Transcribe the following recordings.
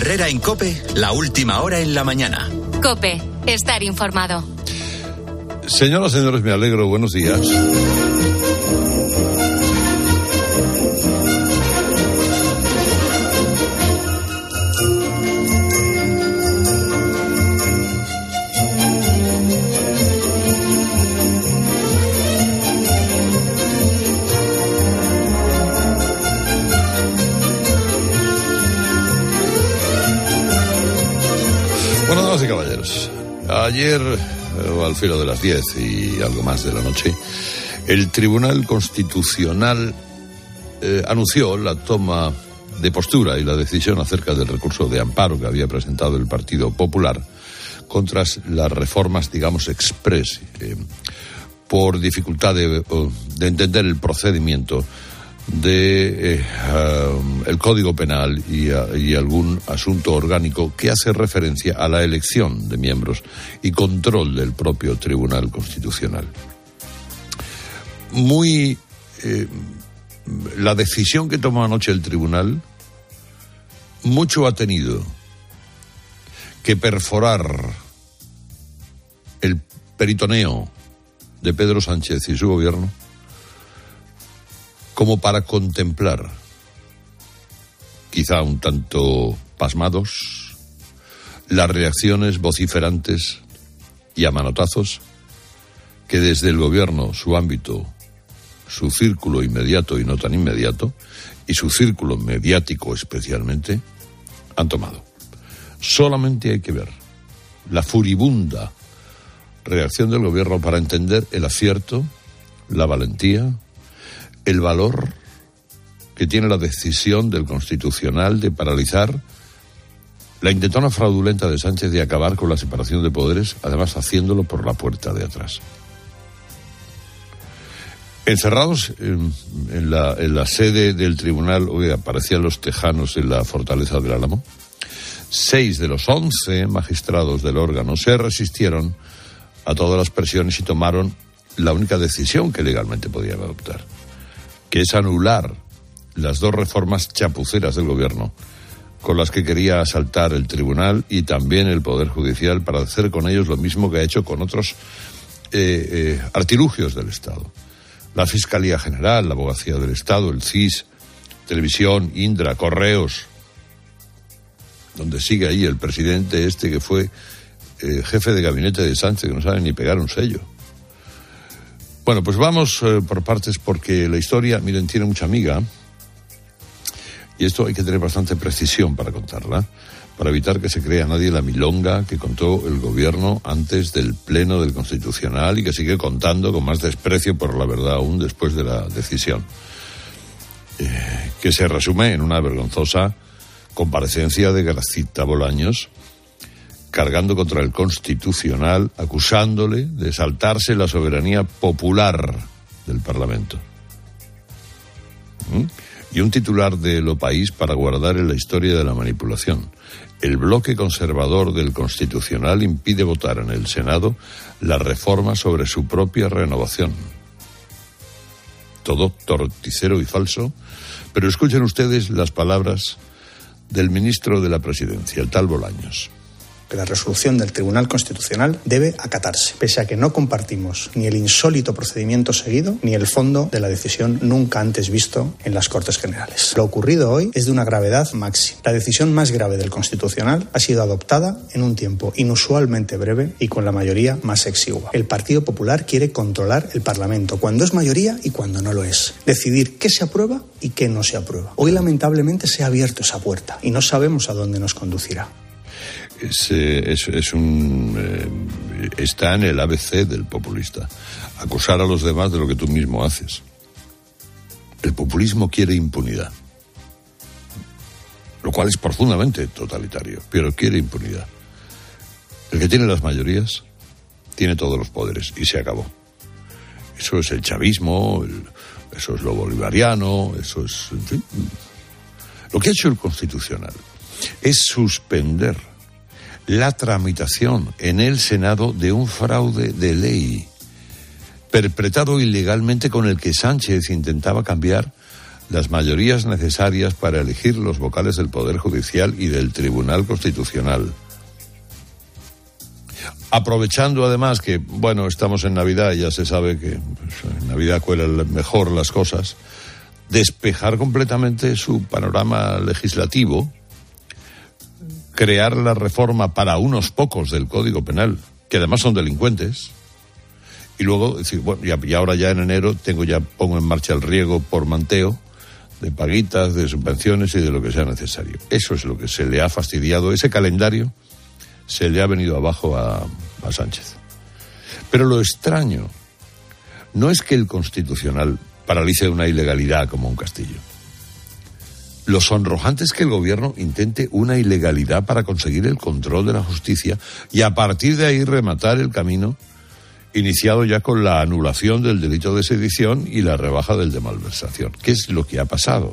Herrera en COPE, la última hora en la mañana. COPE, estar informado. Señoras, señores, me alegro. Buenos días. Bueno, damas y caballeros, ayer, al filo de las 10 y algo más de la noche, el Tribunal Constitucional anunció la toma de postura y la decisión acerca del recurso de amparo que había presentado el Partido Popular contra las reformas, digamos, express, por dificultad de entender el procedimiento de el Código Penal y algún asunto orgánico que hace referencia a la elección de miembros y control del propio Tribunal Constitucional. La decisión que tomó anoche el Tribunal mucho ha tenido que perforar el peritoneo de Pedro Sánchez y su gobierno como para contemplar, quizá un tanto pasmados, las reacciones vociferantes y a manotazos que desde el gobierno, su ámbito, su círculo inmediato y no tan inmediato, y su círculo mediático especialmente, han tomado. Solamente hay que ver la furibunda reacción del gobierno para entender el acierto, la valentía, el valor que tiene la decisión del Constitucional de paralizar la intentona fraudulenta de Sánchez de acabar con la separación de poderes, además haciéndolo por la puerta de atrás. Encerrados en la sede del tribunal, hoy aparecían los tejanos en la fortaleza del Álamo. 6 de los 11 magistrados del órgano se resistieron a todas las presiones y tomaron la única decisión que legalmente podían adoptar, que es anular las 2 reformas chapuceras del gobierno con las que quería asaltar el tribunal y también el Poder Judicial para hacer con ellos lo mismo que ha hecho con otros artilugios del Estado. La Fiscalía General, la Abogacía del Estado, el CIS, Televisión, Indra, Correos, donde sigue ahí el presidente que fue jefe de gabinete de Sánchez, que no sabe ni pegar un sello. Bueno, pues vamos por partes porque la historia, miren, tiene mucha miga y esto hay que tener bastante precisión para contarla, para evitar que se crea nadie la milonga que contó el gobierno antes del pleno del Constitucional y que sigue contando con más desprecio por la verdad aún después de la decisión, que se resume en una vergonzosa comparecencia de Gracita Bolaños cargando contra el Constitucional, acusándole de saltarse la soberanía popular del Parlamento. Y un titular de Lo País para guardar en la historia de la manipulación. El bloque conservador del Constitucional impide votar en el Senado la reforma sobre su propia renovación. Todo torticero y falso, pero escuchen ustedes las palabras del ministro de la Presidencia, el tal Bolaños. Que la resolución del Tribunal Constitucional debe acatarse, pese a que no compartimos ni el insólito procedimiento seguido ni el fondo de la decisión nunca antes visto en las Cortes Generales. Lo ocurrido hoy es de una gravedad máxima. La decisión más grave del Constitucional ha sido adoptada en un tiempo inusualmente breve y con la mayoría más exigua. El Partido Popular quiere controlar el Parlamento cuando es mayoría y cuando no lo es. Decidir qué se aprueba y qué no se aprueba. Hoy lamentablemente se ha abierto esa puerta y no sabemos a dónde nos conducirá. Está en el ABC del populista. Acusar a los demás de lo que tú mismo haces. El populismo quiere impunidad, lo cual es profundamente totalitario, pero quiere impunidad. El que tiene las mayorías tiene todos los poderes y se acabó. Eso es el chavismo, eso es lo bolivariano, eso es, en fin. Lo que ha hecho el Constitucional es suspender la tramitación en el Senado de un fraude de ley perpetrado ilegalmente con el que Sánchez intentaba cambiar las mayorías necesarias para elegir los vocales del Poder Judicial y del Tribunal Constitucional. Aprovechando además que, estamos en Navidad y ya se sabe que en Navidad cuelan mejor las cosas, despejar completamente su panorama legislativo, crear la reforma para unos pocos del Código Penal, que además son delincuentes, y luego decir, y ahora ya en enero pongo en marcha el riego por manteo, de paguitas, de subvenciones y de lo que sea necesario. Eso es lo que se le ha fastidiado, ese calendario se le ha venido abajo a Sánchez. Pero lo extraño no es que el Constitucional paralice una ilegalidad como un castillo. Lo sonrojante es que el gobierno intente una ilegalidad para conseguir el control de la justicia y a partir de ahí rematar el camino iniciado ya con la anulación del delito de sedición y la rebaja del de malversación. ¿Qué es lo que ha pasado?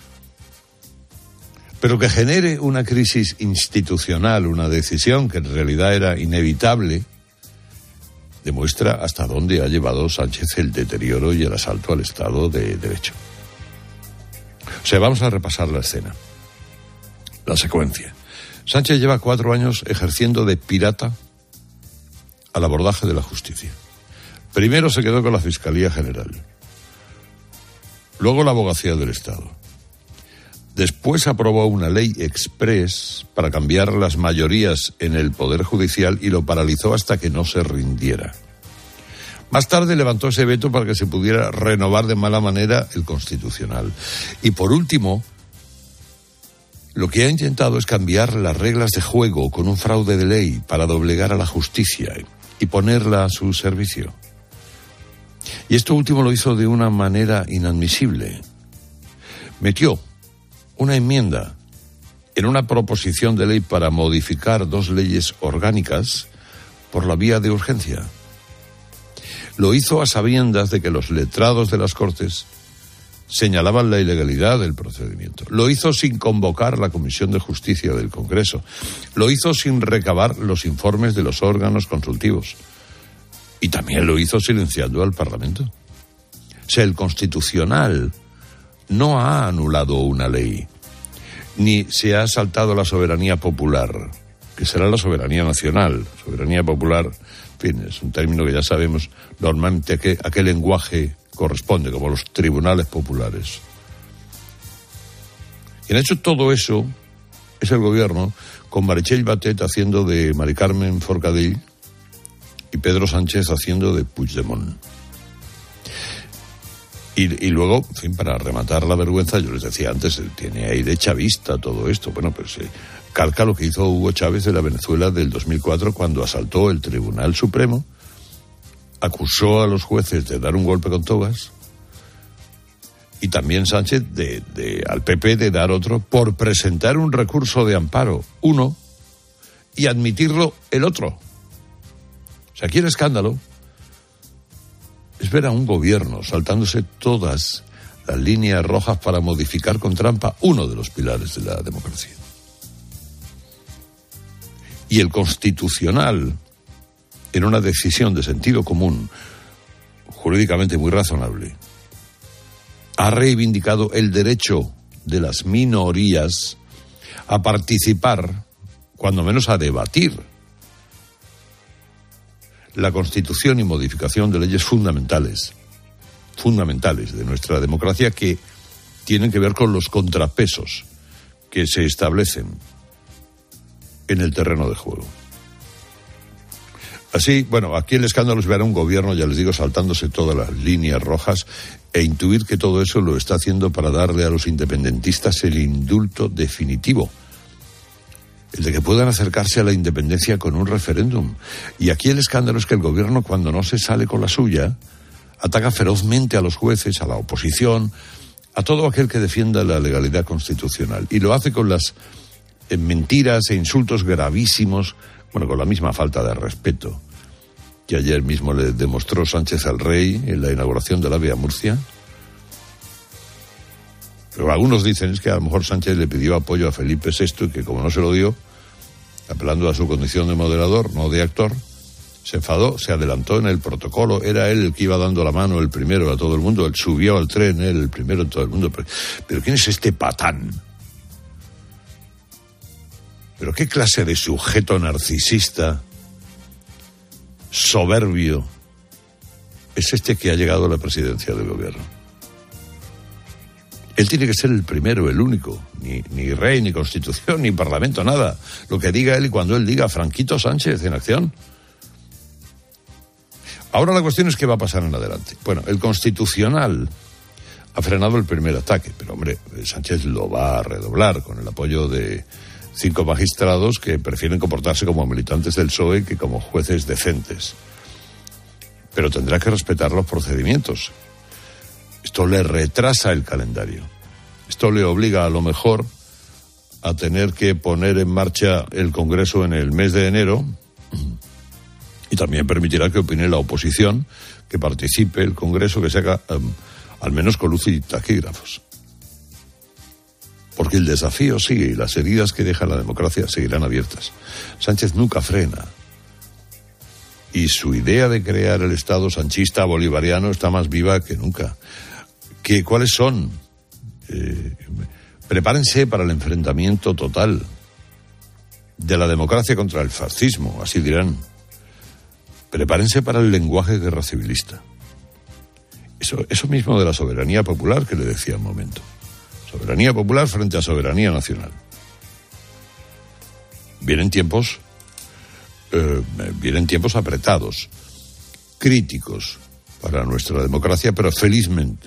Pero que genere una crisis institucional, una decisión que en realidad era inevitable, demuestra hasta dónde ha llevado Sánchez el deterioro y el asalto al Estado de Derecho. O sea, vamos a repasar la escena, la secuencia. Sánchez lleva 4 años ejerciendo de pirata al abordaje de la justicia. Primero se quedó con la Fiscalía General, luego la Abogacía del Estado. Después aprobó una ley exprés para cambiar las mayorías en el Poder Judicial y lo paralizó hasta que no se rindiera. Más tarde levantó ese veto para que se pudiera renovar de mala manera el Constitucional. Y por último, lo que ha intentado es cambiar las reglas de juego con un fraude de ley para doblegar a la justicia y ponerla a su servicio. Y esto último lo hizo de una manera inadmisible. Metió una enmienda en una proposición de ley para modificar 2 leyes orgánicas por la vía de urgencia. Lo hizo a sabiendas de que los letrados de las Cortes señalaban la ilegalidad del procedimiento. Lo hizo sin convocar la Comisión de Justicia del Congreso. Lo hizo sin recabar los informes de los órganos consultivos. Y también lo hizo silenciando al Parlamento. O sea, el Constitucional no ha anulado una ley, ni se ha saltado la soberanía popular, que será la soberanía nacional. Soberanía popular, en fin, es un término que ya sabemos normalmente a qué lenguaje corresponde, como los tribunales populares. Quien ha hecho todo eso es el gobierno, con Meritxell Batet haciendo de Mari Carmen Forcadell y Pedro Sánchez haciendo de Puigdemont. Y luego, en fin, para rematar la vergüenza, yo les decía antes, tiene aire chavista todo esto. Bueno, pues calca lo que hizo Hugo Chávez en la Venezuela del 2004 cuando asaltó el Tribunal Supremo, acusó a los jueces de dar un golpe con togas, y también Sánchez al PP de dar otro por presentar un recurso de amparo, uno, y admitirlo el otro. O sea, aquí el escándalo es ver a un gobierno saltándose todas las líneas rojas para modificar con trampa uno de los pilares de la democracia. Y el Constitucional, en una decisión de sentido común, jurídicamente muy razonable, ha reivindicado el derecho de las minorías a participar, cuando menos a debatir, la Constitución y modificación de leyes fundamentales de nuestra democracia, que tienen que ver con los contrapesos que se establecen en el terreno de juego. Así, aquí el escándalo es ver a un gobierno, ya les digo, saltándose todas las líneas rojas e intuir que todo eso lo está haciendo para darle a los independentistas el indulto definitivo, el de que puedan acercarse a la independencia con un referéndum. Y aquí el escándalo es que el gobierno, cuando no se sale con la suya, ataca ferozmente a los jueces, a la oposición, a todo aquel que defienda la legalidad constitucional. Y lo hace con las mentiras e insultos gravísimos, con la misma falta de respeto que ayer mismo le demostró Sánchez al rey en la inauguración de la Vía Murcia. Pero algunos dicen es que a lo mejor Sánchez le pidió apoyo a Felipe VI y que como no se lo dio, apelando a su condición de moderador, no de actor, Se enfadó, se adelantó en el protocolo, era él el que iba dando la mano el primero a todo el mundo, él subió al tren, él el primero en todo el mundo. Pero ¿quién es este patán? ¿Pero qué clase de sujeto narcisista, soberbio, es este que ha llegado a la presidencia del gobierno? Él tiene que ser el primero, el único. Ni rey, ni constitución, ni parlamento, nada. Lo que diga él y cuando él diga, Franquito Sánchez en acción. Ahora la cuestión es qué va a pasar en adelante. Bueno, el Constitucional ha frenado el primer ataque, pero hombre, Sánchez lo va a redoblar con el apoyo de 5 magistrados que prefieren comportarse como militantes del PSOE que como jueces decentes. Pero tendrá que respetar los procedimientos. Esto le retrasa el calendario. Esto le obliga a lo mejor a tener que poner en marcha el Congreso en el mes de enero y también permitirá que opine la oposición, que participe el Congreso, que se haga al menos con luz y taquígrafos. Porque el desafío sigue y las heridas que deja la democracia seguirán abiertas. Sánchez nunca frena. Y su idea de crear el Estado sanchista bolivariano está más viva que nunca. ¿Cuáles son? Prepárense para el enfrentamiento total de la democracia contra el fascismo, así dirán. Prepárense para el lenguaje guerra civilista. Eso mismo de la soberanía popular que le decía un momento. Soberanía popular frente a soberanía nacional. Vienen tiempos apretados, críticos para nuestra democracia, pero felizmente,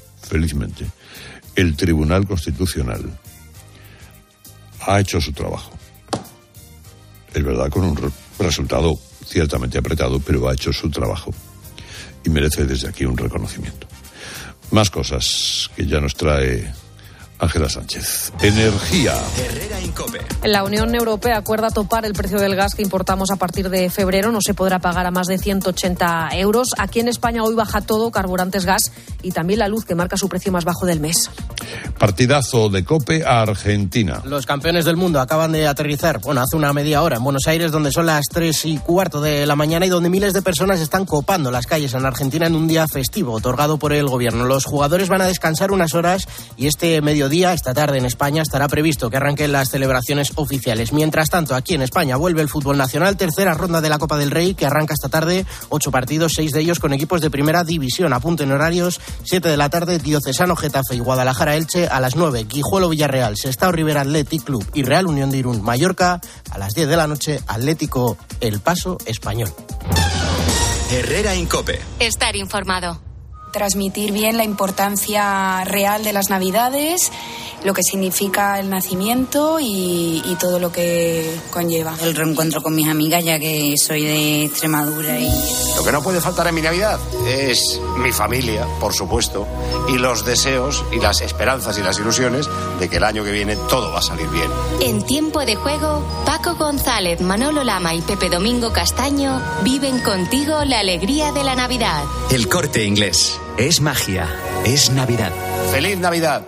el Tribunal Constitucional ha hecho su trabajo. Es verdad, con un resultado ciertamente apretado, pero ha hecho su trabajo y merece desde aquí un reconocimiento. Más cosas que ya nos trae Ángela Sánchez. Energía. Herrera Incope. La Unión Europea acuerda topar el precio del gas que importamos a partir de febrero. No se podrá pagar a más de 180 euros. Aquí en España hoy baja todo, carburantes, gas y también la luz, que marca su precio más bajo del mes. Partidazo de COPE a Argentina. Los campeones del mundo acaban de aterrizar, hace una media hora en Buenos Aires, donde son las 3:15 de la mañana y donde miles de personas están copando las calles en Argentina en un día festivo otorgado por el gobierno. Los jugadores van a descansar unas horas y esta tarde en España, estará previsto que arranquen las celebraciones oficiales. Mientras tanto, aquí en España vuelve el fútbol nacional, tercera ronda de la Copa del Rey, que arranca esta tarde, 8 partidos, 6 de ellos con equipos de primera división. Apunten horarios, 7 de la tarde, Diocesano Getafe y Guadalajara Elche, a las 9, Guijuelo Villarreal, Sestao Rivera Athletic Club y Real Unión de Irún Mallorca, a las 10 de la noche, Atlético El Paso Español. Herrera Incope. Estar informado. Transmitir bien la importancia real de las Navidades, lo que significa el nacimiento y todo lo que conlleva. El reencuentro con mis amigas, ya que soy de Extremadura. Lo que no puede faltar en mi Navidad es mi familia, por supuesto, y los deseos y las esperanzas y las ilusiones de que el año que viene todo va a salir bien. En Tiempo de Juego, Paco González, Manolo Lama y Pepe Domingo Castaño viven contigo la alegría de la Navidad. El Corte Inglés. Es magia. Es Navidad. ¡Feliz Navidad!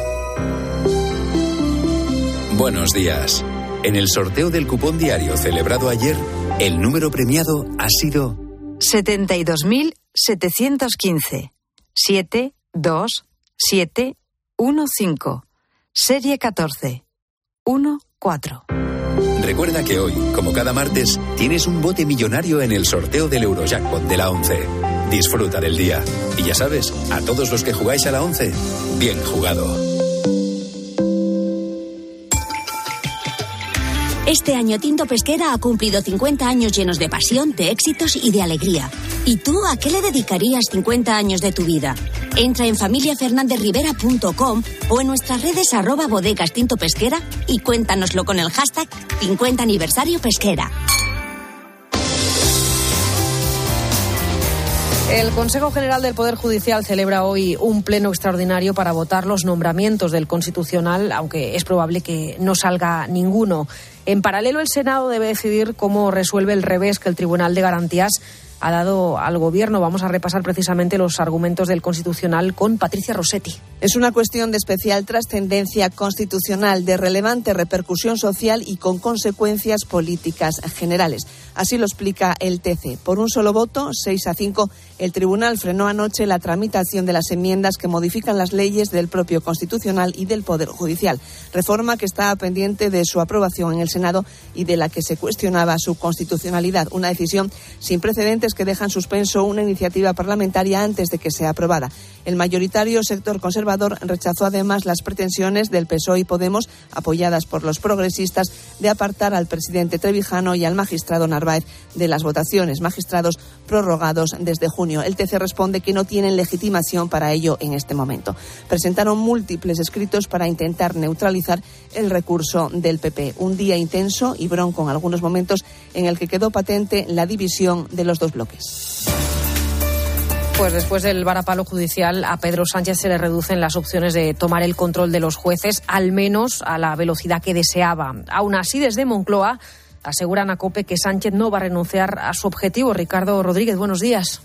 Buenos días. En el sorteo del cupón diario celebrado ayer, el número premiado ha sido 72.715. 72715. Serie 14. 14. Recuerda que hoy, como cada martes, tienes un bote millonario en el sorteo del Eurojackpot de la 11. Disfruta del día. Y ya sabes, a todos los que jugáis a la 11, bien jugado. Este año Tinto Pesquera ha cumplido 50 años llenos de pasión, de éxitos y de alegría. ¿Y tú a qué le dedicarías 50 años de tu vida? Entra en familiafernandezrivera.com o en nuestras redes @bodegas Tinto Pesquera y cuéntanoslo con el hashtag 50 aniversario pesquera. El Consejo General del Poder Judicial celebra hoy un pleno extraordinario para votar los nombramientos del Constitucional, aunque es probable que no salga ninguno. En paralelo, el Senado debe decidir cómo resuelve el revés que el Tribunal de Garantías ha dado al Gobierno. Vamos a repasar precisamente los argumentos del Constitucional con Patricia Rossetti. Es una cuestión de especial trascendencia constitucional, de relevante repercusión social y con consecuencias políticas generales. Así lo explica el TC. Por un solo voto, 6-5, el Tribunal frenó anoche la tramitación de las enmiendas que modifican las leyes del propio Constitucional y del Poder Judicial. Reforma que está pendiente de su aprobación en el Senado y de la que se cuestionaba su constitucionalidad. Una decisión sin precedentes que deja en suspenso una iniciativa parlamentaria antes de que sea aprobada. El mayoritario sector conservador rechazó además las pretensiones del PSOE y Podemos, apoyadas por los progresistas, de apartar al presidente Trevijano y al magistrado Narváez de las votaciones, magistrados prorrogados desde junio. El TC responde que no tienen legitimación para ello en este momento. Presentaron múltiples escritos para intentar neutralizar el recurso del PP. Un día intenso y bronco en algunos momentos en el que quedó patente la división de los dos bloques. Pues después del varapalo judicial, a Pedro Sánchez se le reducen las opciones de tomar el control de los jueces, al menos a la velocidad que deseaba. Aún así, desde Moncloa aseguran a COPE que Sánchez no va a renunciar a su objetivo. Ricardo Rodríguez, buenos días.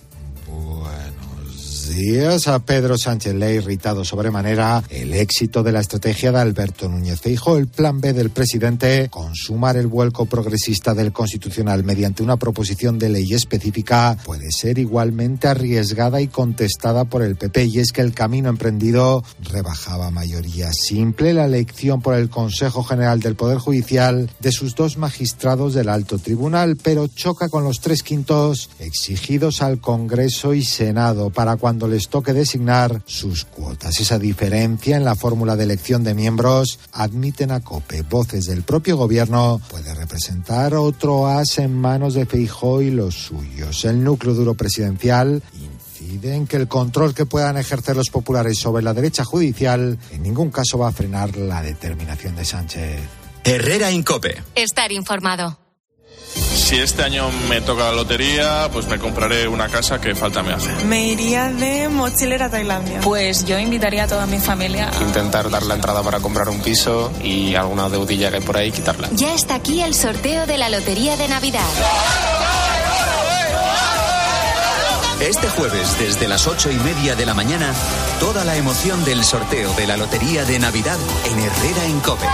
Días. A Pedro Sánchez le ha irritado sobremanera el éxito de la estrategia de Alberto Núñez Feijóo, el plan B del presidente, consumar el vuelco progresista del Constitucional mediante una proposición de ley específica, puede ser igualmente arriesgada y contestada por el PP, y es que el camino emprendido rebajaba mayoría simple la elección por el Consejo General del Poder Judicial de sus dos magistrados del Alto Tribunal, pero choca con los 3/5 exigidos al Congreso y Senado para cuando les toque designar sus cuotas. Esa diferencia en la fórmula de elección de miembros, admiten a COPE voces del propio gobierno, puede representar otro as en manos de Feijóo y los suyos. El núcleo duro presidencial incide en que el control que puedan ejercer los populares sobre la derecha judicial en ningún caso va a frenar la determinación de Sánchez. Herrera en COPE. Estar informado. Si este año me toca la lotería, pues me compraré una casa que falta me hace. Me iría de mochilera a Tailandia. Pues yo invitaría a toda mi familia a intentar dar la entrada para comprar un piso y alguna deudilla que hay por ahí quitarla. Ya está aquí el sorteo de la Lotería de Navidad. Este jueves, desde las 8:30 de la mañana, toda la emoción del sorteo de la Lotería de Navidad en Herrera en COPE.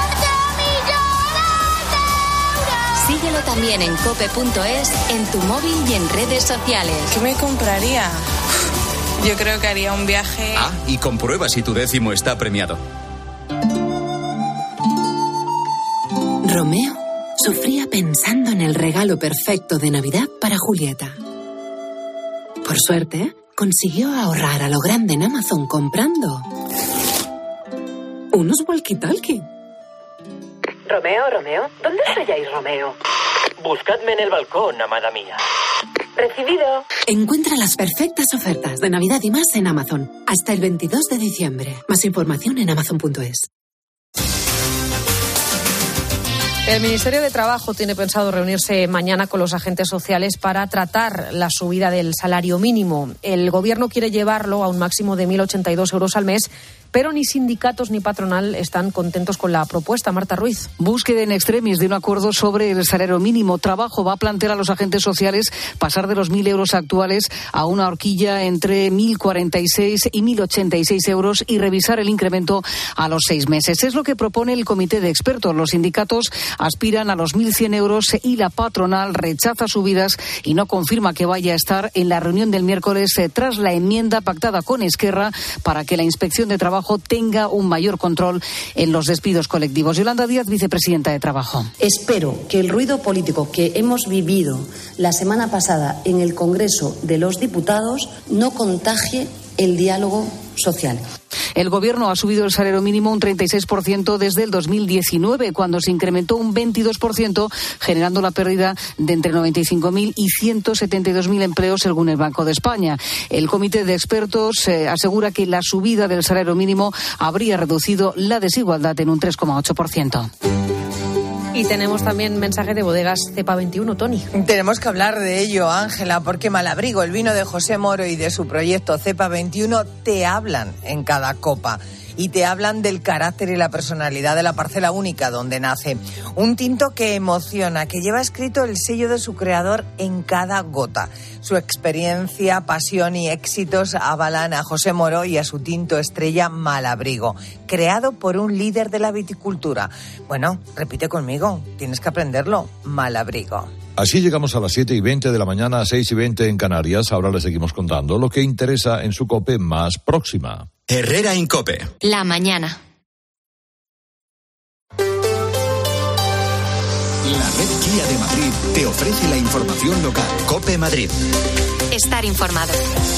Síguelo también en cope.es, en tu móvil y en redes sociales. ¿Qué me compraría? Yo creo que haría un viaje. Y comprueba si tu décimo está premiado. Romeo sufría pensando en el regalo perfecto de Navidad para Julieta. Por suerte, consiguió ahorrar a lo grande en Amazon comprando unos walkie-talkie. Romeo, ¿dónde estáis, Romeo? Buscadme en el balcón, amada mía. Recibido. Encuentra las perfectas ofertas de Navidad y más en Amazon. Hasta el 22 de diciembre. Más información en amazon.es. El Ministerio de Trabajo tiene pensado reunirse mañana con los agentes sociales para tratar la subida del salario mínimo. El Gobierno quiere llevarlo a un máximo de 1.082 euros al mes, pero ni sindicatos ni patronal están contentos con la propuesta. Marta Ruiz. Búsqueda in extremis de un acuerdo sobre el salario mínimo. Trabajo va a plantear a los agentes sociales pasar de los 1.000 euros actuales a una horquilla entre 1.046 y 1.086 euros y revisar el incremento a los 6 meses. Es lo que propone el comité de expertos. Los sindicatos aspiran a los 1.100 euros y la patronal rechaza subidas y no confirma que vaya a estar en la reunión del miércoles tras la enmienda pactada con Esquerra para que la Inspección de Trabajo tenga un mayor control en los despidos colectivos. Yolanda Díaz, vicepresidenta de Trabajo. Espero que el ruido político que hemos vivido la semana pasada en el Congreso de los Diputados no contagie el diálogo social. El Gobierno ha subido el salario mínimo un 36% desde el 2019, cuando se incrementó un 22%, generando la pérdida de entre 95.000 y 172.000 empleos, según el Banco de España. El comité de expertos asegura que la subida del salario mínimo habría reducido la desigualdad en un 3,8%. Y tenemos también mensaje de bodegas Cepa 21, Tony. Tenemos que hablar de ello, Ángela, porque Malabrigo, el vino de José Moro y de su proyecto Cepa 21 te hablan en cada copa. y te hablan del carácter y la personalidad de la parcela única donde nace. Un tinto que emociona, que lleva escrito el sello de su creador en cada gota. Su experiencia, pasión y éxitos avalan a José Moro y a su tinto estrella Malabrigo, creado por un líder de la viticultura. Bueno, repite conmigo, tienes que aprenderlo, Malabrigo. Así llegamos a las 7:20 de la mañana, 6:20 en Canarias. Ahora les seguimos contando lo que interesa en su COPE más próxima. Herrera Incope. La mañana. La red Kia de Madrid te ofrece la información local. COPE Madrid. Estar informado.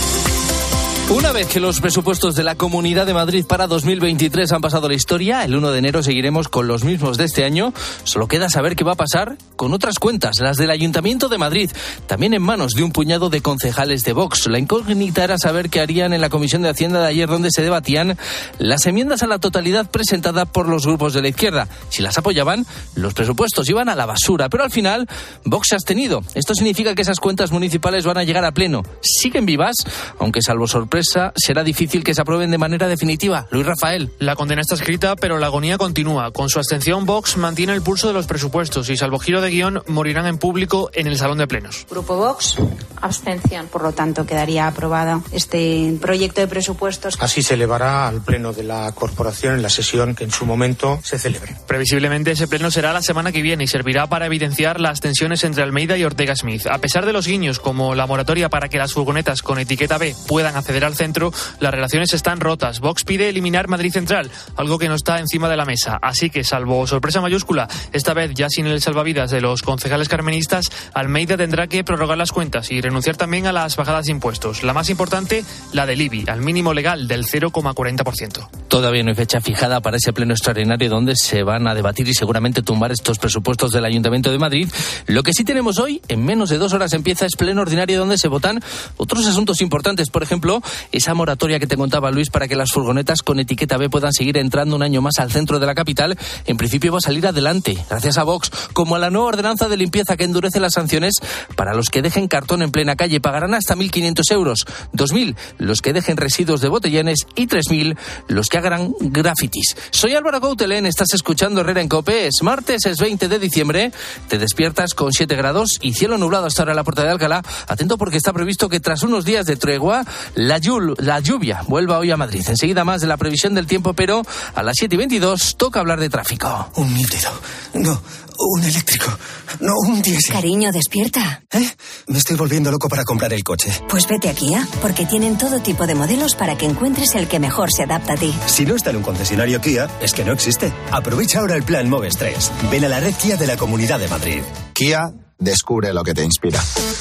Una vez que los presupuestos de la Comunidad de Madrid para 2023 han pasado la historia, el 1 de enero seguiremos con los mismos de este año. Solo queda saber qué va a pasar con otras cuentas, las del Ayuntamiento de Madrid, también en manos de un puñado de concejales de Vox. La incógnita era saber qué harían en la Comisión de Hacienda de ayer, donde se debatían las enmiendas a la totalidad presentadas por los grupos de la izquierda. Si las apoyaban, los presupuestos iban a la basura, pero al final Vox se ha abstenido. Esto significa que esas cuentas municipales van a llegar a pleno. Siguen vivas, aunque salvo sorpresa será difícil que se aprueben de manera definitiva. Luis Rafael. La condena está escrita, pero la agonía continúa. Con su abstención, Vox mantiene el pulso de los presupuestos y, salvo giro de guión, morirán en público en el Salón de Plenos. Grupo Vox, abstención. Por lo tanto, quedaría aprobado este proyecto de presupuestos. Así se elevará al Pleno de la Corporación en la sesión que en su momento se celebre. Previsiblemente ese pleno será la semana que viene y servirá para evidenciar las tensiones entre Almeida y Ortega Smith. A pesar de los guiños, como la moratoria para que las furgonetas con etiqueta B puedan acceder al centro, las relaciones están rotas. Vox pide eliminar Madrid Central, algo que no está encima de la mesa. Así que, salvo sorpresa mayúscula, esta vez ya sin el salvavidas de los concejales carmenistas, Almeida tendrá que prorrogar las cuentas y renunciar también a las bajadas de impuestos. La más importante, la del IBI, al mínimo legal del 0,40%. Todavía no hay fecha fijada para ese pleno extraordinario donde se van a debatir y seguramente tumbar estos presupuestos del Ayuntamiento de Madrid. Lo que sí tenemos hoy, en menos de 2 horas empieza, es pleno ordinario donde se votan otros asuntos importantes. Por ejemplo, esa moratoria que te contaba Luis para que las furgonetas con etiqueta B puedan seguir entrando un año más al centro de la capital, en principio va a salir adelante, gracias a Vox, como a la nueva ordenanza de limpieza que endurece las sanciones para los que dejen cartón en plena calle. Pagarán hasta 1.500 euros, 2.000 los que dejen residuos de botellones y 3.000 los que hagan grafitis. Soy Álvaro Coutelén, estás escuchando Herrera en COPE. Es martes, es 20 de diciembre, te despiertas con 7 grados y cielo nublado hasta ahora en la Puerta de Alcalá. Atento porque está previsto que tras unos días de tregua, la lluvia vuelva hoy a Madrid. Enseguida más de la previsión del tiempo, pero a las 7:22 toca hablar de tráfico. Un híbrido. No, un eléctrico. No, un diésel. Cariño, despierta. Me estoy volviendo loco para comprar el coche. Pues vete a Kia, porque tienen todo tipo de modelos para que encuentres el que mejor se adapta a ti. Si no está en un concesionario Kia, es que no existe. Aprovecha ahora el plan Moves 3. Ven a la red Kia de la Comunidad de Madrid. Kia, descubre lo que te inspira.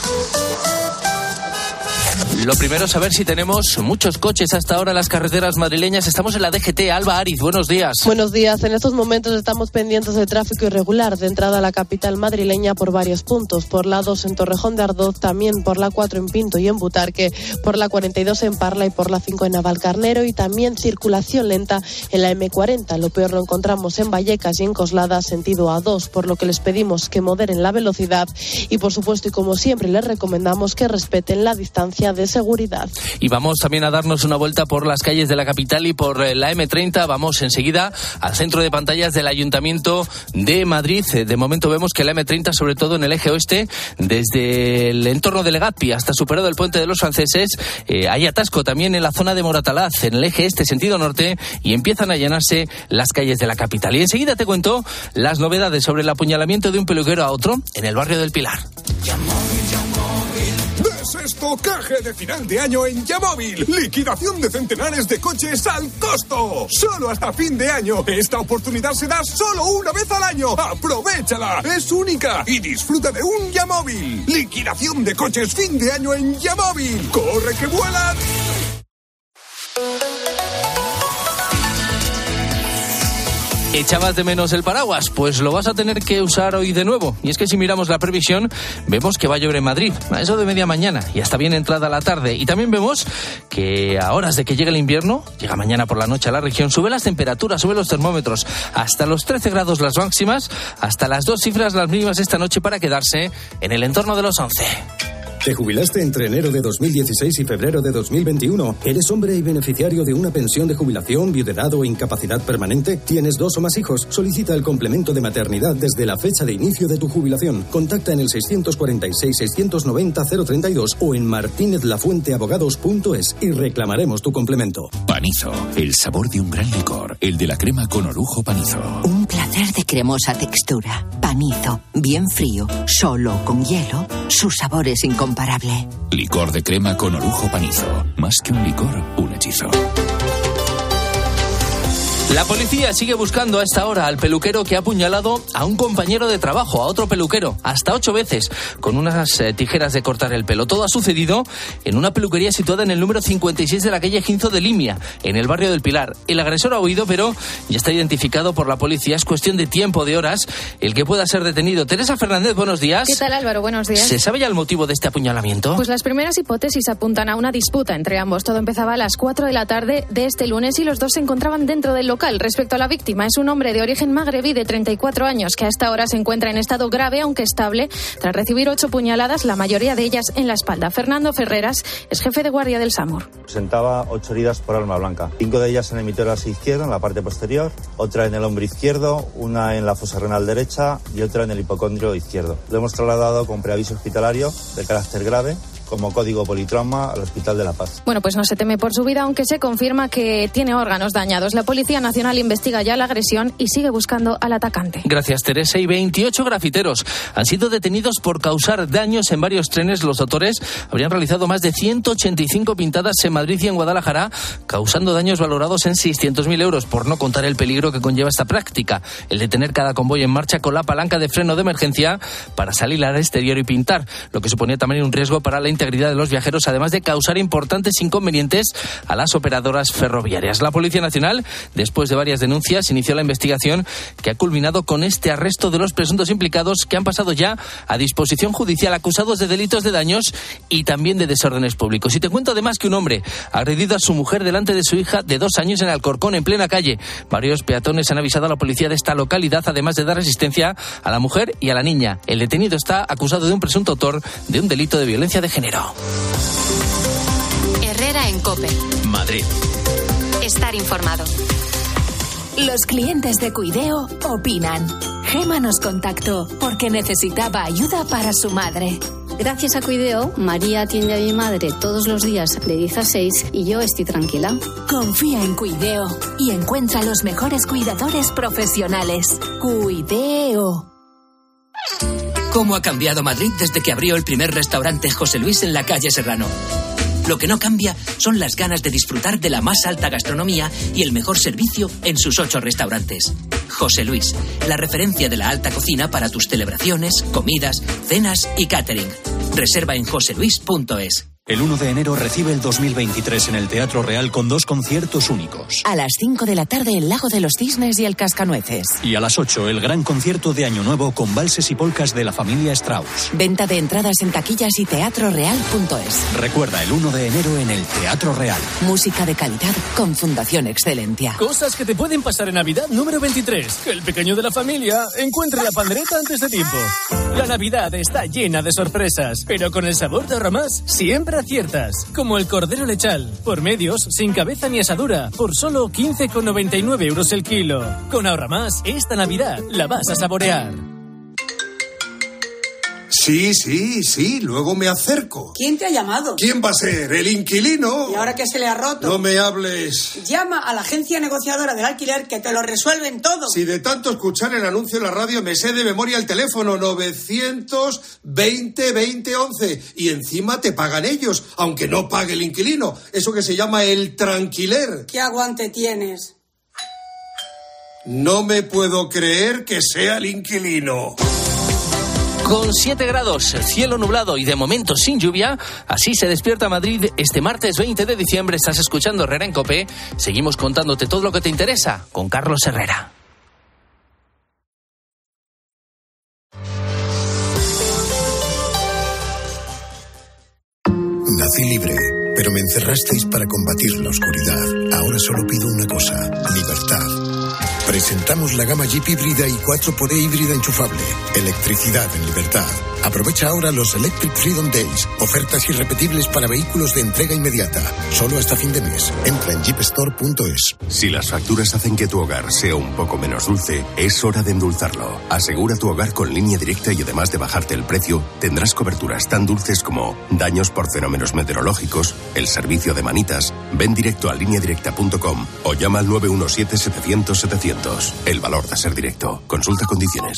Lo primero es saber si tenemos muchos coches hasta ahora en las carreteras madrileñas. Estamos en la DGT. Alba Ariz, buenos días. Buenos días. En estos momentos estamos pendientes de tráfico irregular de entrada a la capital madrileña por varios puntos. Por la 2 en Torrejón de Ardoz, también por la 4 en Pinto y en Butarque, por la 42 en Parla y por la 5 en Navalcarnero, y también circulación lenta en la M40. Lo peor lo encontramos en Vallecas y en Coslada, sentido A2, por lo que les pedimos que moderen la velocidad y, por supuesto, y como siempre, les recomendamos que respeten la distancia de seguridad. Y vamos también a darnos una vuelta por las calles de la capital y por la M30. Vamos enseguida al centro de pantallas del Ayuntamiento de Madrid. De momento vemos que la M30, sobre todo en el eje oeste, desde el entorno de Legazpi hasta superado el puente de los franceses, hay atasco también en la zona de Moratalaz, en el eje este sentido norte, y empiezan a llenarse las calles de la capital. Y enseguida te cuento las novedades sobre el apuñalamiento de un peluquero a otro en el barrio del Pilar. Desestocaje de final de año en Yamóvil. Liquidación de centenares de coches al costo. Solo hasta fin de año. Esta oportunidad se da solo una vez al año. ¡Aprovéchala! Es única y disfruta de un Yamóvil. Liquidación de coches fin de año en Yamóvil. ¡Corre que vuelan! ¿Echabas de menos el paraguas? Pues lo vas a tener que usar hoy de nuevo. Y es que si miramos la previsión, vemos que va a llover en Madrid, a eso de media mañana y hasta bien entrada la tarde. Y también vemos que a horas de que llegue el invierno, llega mañana por la noche a la región, sube las temperaturas, sube los termómetros, hasta los 13 grados las máximas, hasta las 2 cifras las mínimas esta noche para quedarse en el entorno de los 11. ¿Te jubilaste entre enero de 2016 y febrero de 2021? ¿Eres hombre y beneficiario de una pensión de jubilación, viudedad o incapacidad permanente? ¿Tienes 2 o más hijos? Solicita el complemento de maternidad desde la fecha de inicio de tu jubilación. Contacta en el 646-690-032 o en martinezlafuenteabogados.es y reclamaremos tu complemento. Panizo, el sabor de un gran licor, el de la crema con orujo Panizo. Un placer de cremosa textura. Panizo, bien frío, solo con hielo, su sabor es incomparable. Licor de crema con orujo Panizo. Más que un licor, un hechizo. La policía sigue buscando a esta hora al peluquero que ha apuñalado a un compañero de trabajo, a otro peluquero, hasta 8 veces, con unas tijeras de cortar el pelo. Todo ha sucedido en una peluquería situada en el número 56 de la calle Ginzo de Limia, en el barrio del Pilar. El agresor ha huido, pero ya está identificado por la policía. Es cuestión de tiempo, de horas, el que pueda ser detenido. Teresa Fernández, buenos días. ¿Qué tal, Álvaro? Buenos días. ¿Se sabe ya el motivo de este apuñalamiento? Pues las primeras hipótesis apuntan a una disputa entre ambos. Todo empezaba a las 4 de la tarde de este lunes y los dos se encontraban dentro del local. Respecto a la víctima, es un hombre de origen magrebí de 34 años que a esta hora se encuentra en estado grave, aunque estable, tras recibir 8 puñaladas, la mayoría de ellas en la espalda. Fernando Ferreras es jefe de guardia del SAMUR. Presentaba 8 heridas por arma blanca. 5 de ellas en el mitoras izquierdo, en la parte posterior, otra en el hombro izquierdo, una en la fosa renal derecha y otra en el hipocondrio izquierdo. Lo hemos trasladado con preaviso hospitalario de carácter grave, como código politrauma, al Hospital de La Paz. Bueno, pues no se teme por su vida, aunque se confirma que tiene órganos dañados. La Policía Nacional investiga ya la agresión y sigue buscando al atacante. Gracias, Teresa. Y 28 grafiteros han sido detenidos por causar daños en varios trenes. Los autores habrían realizado más de 185 pintadas en Madrid y en Guadalajara, causando daños valorados en 600.000 euros, por no contar el peligro que conlleva esta práctica, el de tener cada convoy en marcha con la palanca de freno de emergencia para salir al exterior y pintar, lo que suponía también un riesgo para la integridad de los viajeros, además de causar importantes inconvenientes a las operadoras ferroviarias. La Policía Nacional, después de varias denuncias, inició la investigación que ha culminado con este arresto de los presuntos implicados, que han pasado ya a disposición judicial, acusados de delitos de daños y también de desórdenes públicos. Y te cuento además que un hombre ha agredido a su mujer delante de su hija de 2 años en Alcorcón, en plena calle. Varios peatones han avisado a la policía de esta localidad, además de dar asistencia a la mujer y a la niña. El detenido está acusado de un presunto autor de un delito de violencia de género. Herrera en COPE. Madrid. Estar informado. Los clientes de Cuideo opinan. Gema nos contactó porque necesitaba ayuda para su madre. Gracias a Cuideo, María atiende a mi madre todos los días de 10 a 6 y yo estoy tranquila. Confía en Cuideo y encuentra los mejores cuidadores profesionales. Cuideo. ¿Cómo ha cambiado Madrid desde que abrió el primer restaurante José Luis en la calle Serrano? Lo que no cambia son las ganas de disfrutar de la más alta gastronomía y el mejor servicio en sus 8 restaurantes. José Luis, la referencia de la alta cocina para tus celebraciones, comidas, cenas y catering. Reserva en joseluis.es. El 1 de enero recibe el 2023 en el Teatro Real con 2 conciertos únicos. A las 5 de la tarde el Lago de los Cisnes y el Cascanueces. Y a las 8 el gran concierto de Año Nuevo con valses y polcas de la familia Strauss. Venta de entradas en taquillas y teatroreal.es. Recuerda, el 1 de enero en el Teatro Real. Música de calidad con Fundación Excelentia. Cosas que te pueden pasar en Navidad número 23. Que el pequeño de la familia encuentre la pandereta antes de tiempo. La Navidad está llena de sorpresas, pero con el sabor de Ahorramás siempre aciertas, como el cordero lechal, por medios, sin cabeza ni asadura, por solo 15,99 euros el kilo. Con Ahorramás, esta Navidad la vas a saborear. Sí, luego me acerco. ¿Quién te ha llamado? ¿Quién va a ser? ¿El inquilino? ¿Y ahora qué se le ha roto? No me hables. Llama a la agencia negociadora del alquiler que te lo resuelven todo. Si de tanto escuchar el anuncio en la radio me sé de memoria el teléfono 920-2011 y encima te pagan ellos, aunque no pague el inquilino. Eso que se llama el tranquiler. ¿Qué aguante tienes? No me puedo creer que sea el inquilino. Con 7 grados, cielo nublado y de momento sin lluvia, así se despierta Madrid este martes 20 de diciembre. Estás escuchando Herrera en COPE. Seguimos contándote todo lo que te interesa con Carlos Herrera. Nací libre, pero me encerrasteis para combatir la oscuridad. Ahora solo pido una cosa: libertad. Presentamos la gama Jeep híbrida y 4xE híbrida enchufable. Electricidad en libertad. Aprovecha ahora los Electric Freedom Days. Ofertas irrepetibles para vehículos de entrega inmediata. Solo hasta fin de mes. Entra en jeepstore.es. Si las facturas hacen que tu hogar sea un poco menos dulce, es hora de endulzarlo. Asegura tu hogar con Línea Directa y además de bajarte el precio, tendrás coberturas tan dulces como daños por fenómenos meteorológicos, el servicio de manitas. Ven directo a lineadirecta.com o llama al 917-700-700. El valor de ser directo. Consulta condiciones.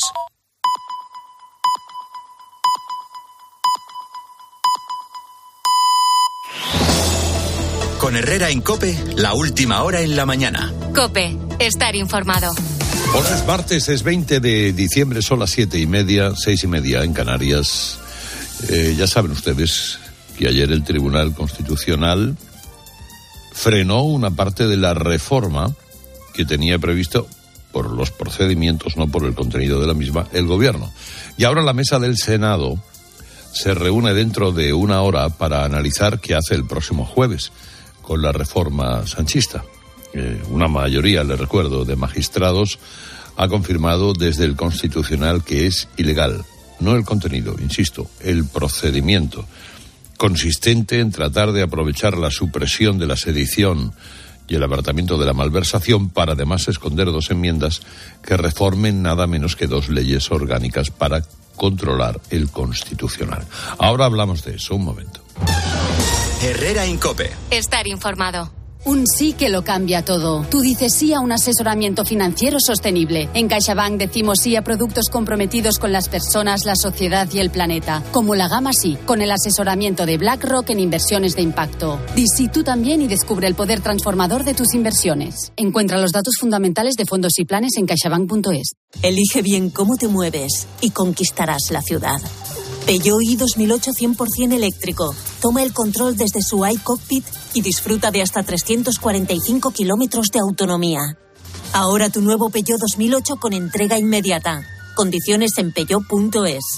Con Herrera en COPE, la última hora en la mañana. COPE, estar informado. Hoy es martes, es 20 de diciembre, son las 7:30, 6:30 en Canarias. Ya saben ustedes que ayer el Tribunal Constitucional frenó una parte de la reforma que tenía previsto por los procedimientos, no por el contenido de la misma, el Gobierno. Y ahora la mesa del Senado se reúne dentro de una hora para analizar qué hace el próximo jueves con la reforma sanchista. Una mayoría, le recuerdo, de magistrados ha confirmado desde el Constitucional que es ilegal, no el contenido, insisto, el procedimiento, consistente en tratar de aprovechar la supresión de la sedición y el abaratamiento de la malversación para además esconder dos enmiendas que reformen nada menos que dos leyes orgánicas para controlar el Constitucional. Ahora hablamos de eso, un momento. Herrera en COPE. Estar informado. Un sí que lo cambia todo. Tú dices sí a un asesoramiento financiero sostenible. En CaixaBank decimos sí a productos comprometidos con las personas, la sociedad y el planeta. Como la gama sí, con el asesoramiento de BlackRock en inversiones de impacto. Di sí tú también y descubre el poder transformador de tus inversiones. Encuentra los datos fundamentales de fondos y planes en caixabank.es. Elige bien cómo te mueves y conquistarás la ciudad. Peugeot i 2008 100% eléctrico. Toma el control desde su iCockpit y disfruta de hasta 345 kilómetros de autonomía. Ahora tu nuevo Peugeot 2008 con entrega inmediata. Condiciones en peugeot.es.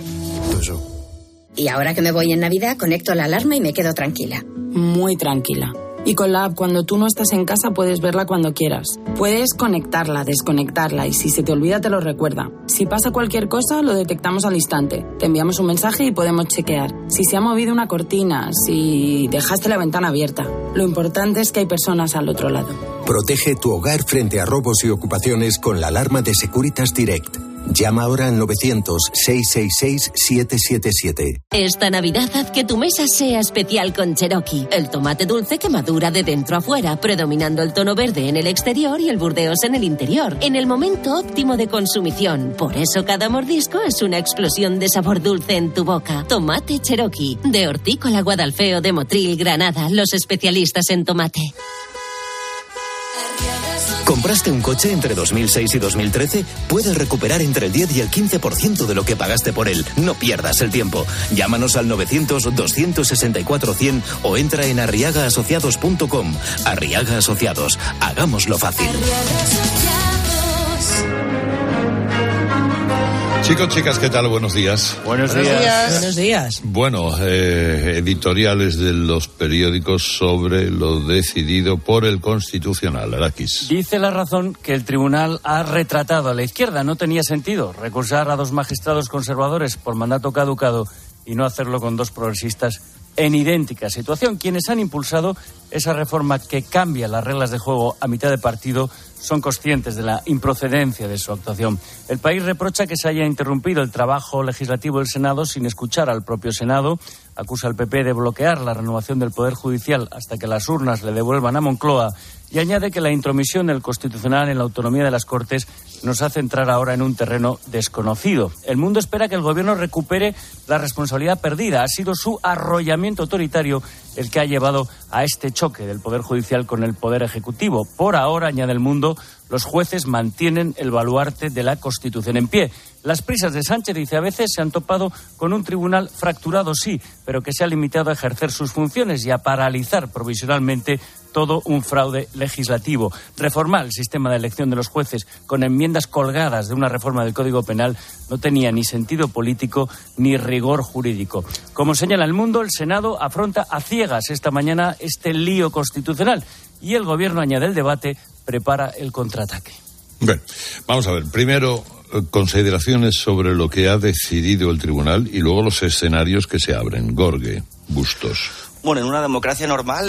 Y ahora que me voy en Navidad, conecto la alarma y me quedo tranquila. Muy tranquila. Y con la app, cuando tú no estás en casa, puedes verla cuando quieras. Puedes conectarla, desconectarla y si se te olvida te lo recuerda. Si pasa cualquier cosa, lo detectamos al instante. Te enviamos un mensaje y podemos chequear. Si se ha movido una cortina, si dejaste la ventana abierta. Lo importante es que hay personas al otro lado. Protege tu hogar frente a robos y ocupaciones con la alarma de Securitas Direct. Llama ahora al 900-666-777. Esta Navidad haz que tu mesa sea especial con Cherokee. El tomate dulce que madura de dentro a fuera, predominando el tono verde en el exterior y el burdeos en el interior, en el momento óptimo de consumición. Por eso cada mordisco es una explosión de sabor dulce en tu boca. Tomate Cherokee, de Hortícola Guadalfeo de Motril, Granada, los especialistas en tomate. ¿Compraste un coche entre 2006 y 2013? Puedes recuperar entre el 10 y el 15% de lo que pagaste por él. No pierdas el tiempo. Llámanos al 900-264-100 o entra en arriagaasociados.com. Arriaga Asociados. Hagámoslo fácil. Chicos, chicas, ¿qué tal? Buenos días. Buenos días. Buenos días. Bueno, editoriales de los periódicos sobre lo decidido por el Constitucional. Arakis. Dice La Razón que el tribunal ha retratado a la izquierda. No tenía sentido recursar a dos magistrados conservadores por mandato caducado y no hacerlo con dos progresistas en idéntica situación. Quienes han impulsado esa reforma que cambia las reglas de juego a mitad de partido son conscientes de la improcedencia de su actuación. El País reprocha que se haya interrumpido el trabajo legislativo del Senado sin escuchar al propio Senado. Acusa al PP de bloquear la renovación del Poder Judicial hasta que las urnas le devuelvan a Moncloa y añade que la intromisión del Constitucional en la autonomía de las Cortes nos hace entrar ahora en un terreno desconocido. El mundo espera que el Gobierno recupere la responsabilidad perdida. Ha sido su arrollamiento autoritario el que ha llevado a este choque del Poder Judicial con el Poder Ejecutivo. Por ahora, añade El Mundo, los jueces mantienen el baluarte de la Constitución en pie. Las prisas de Sánchez, dice, a veces se han topado con un tribunal fracturado, sí, pero que se ha limitado a ejercer sus funciones y a paralizar provisionalmente todo un fraude legislativo. Reformar el sistema de elección de los jueces con enmiendas colgadas de una reforma del Código Penal no tenía ni sentido político ni rigor jurídico. Como señala El Mundo, el Senado afronta a ciegas esta mañana este lío constitucional y el Gobierno, añade el debate, prepara el contraataque. Bueno, vamos a ver. Primero, consideraciones sobre lo que ha decidido el tribunal y luego los escenarios que se abren. Gorge, Bustos. Bueno, en una democracia normal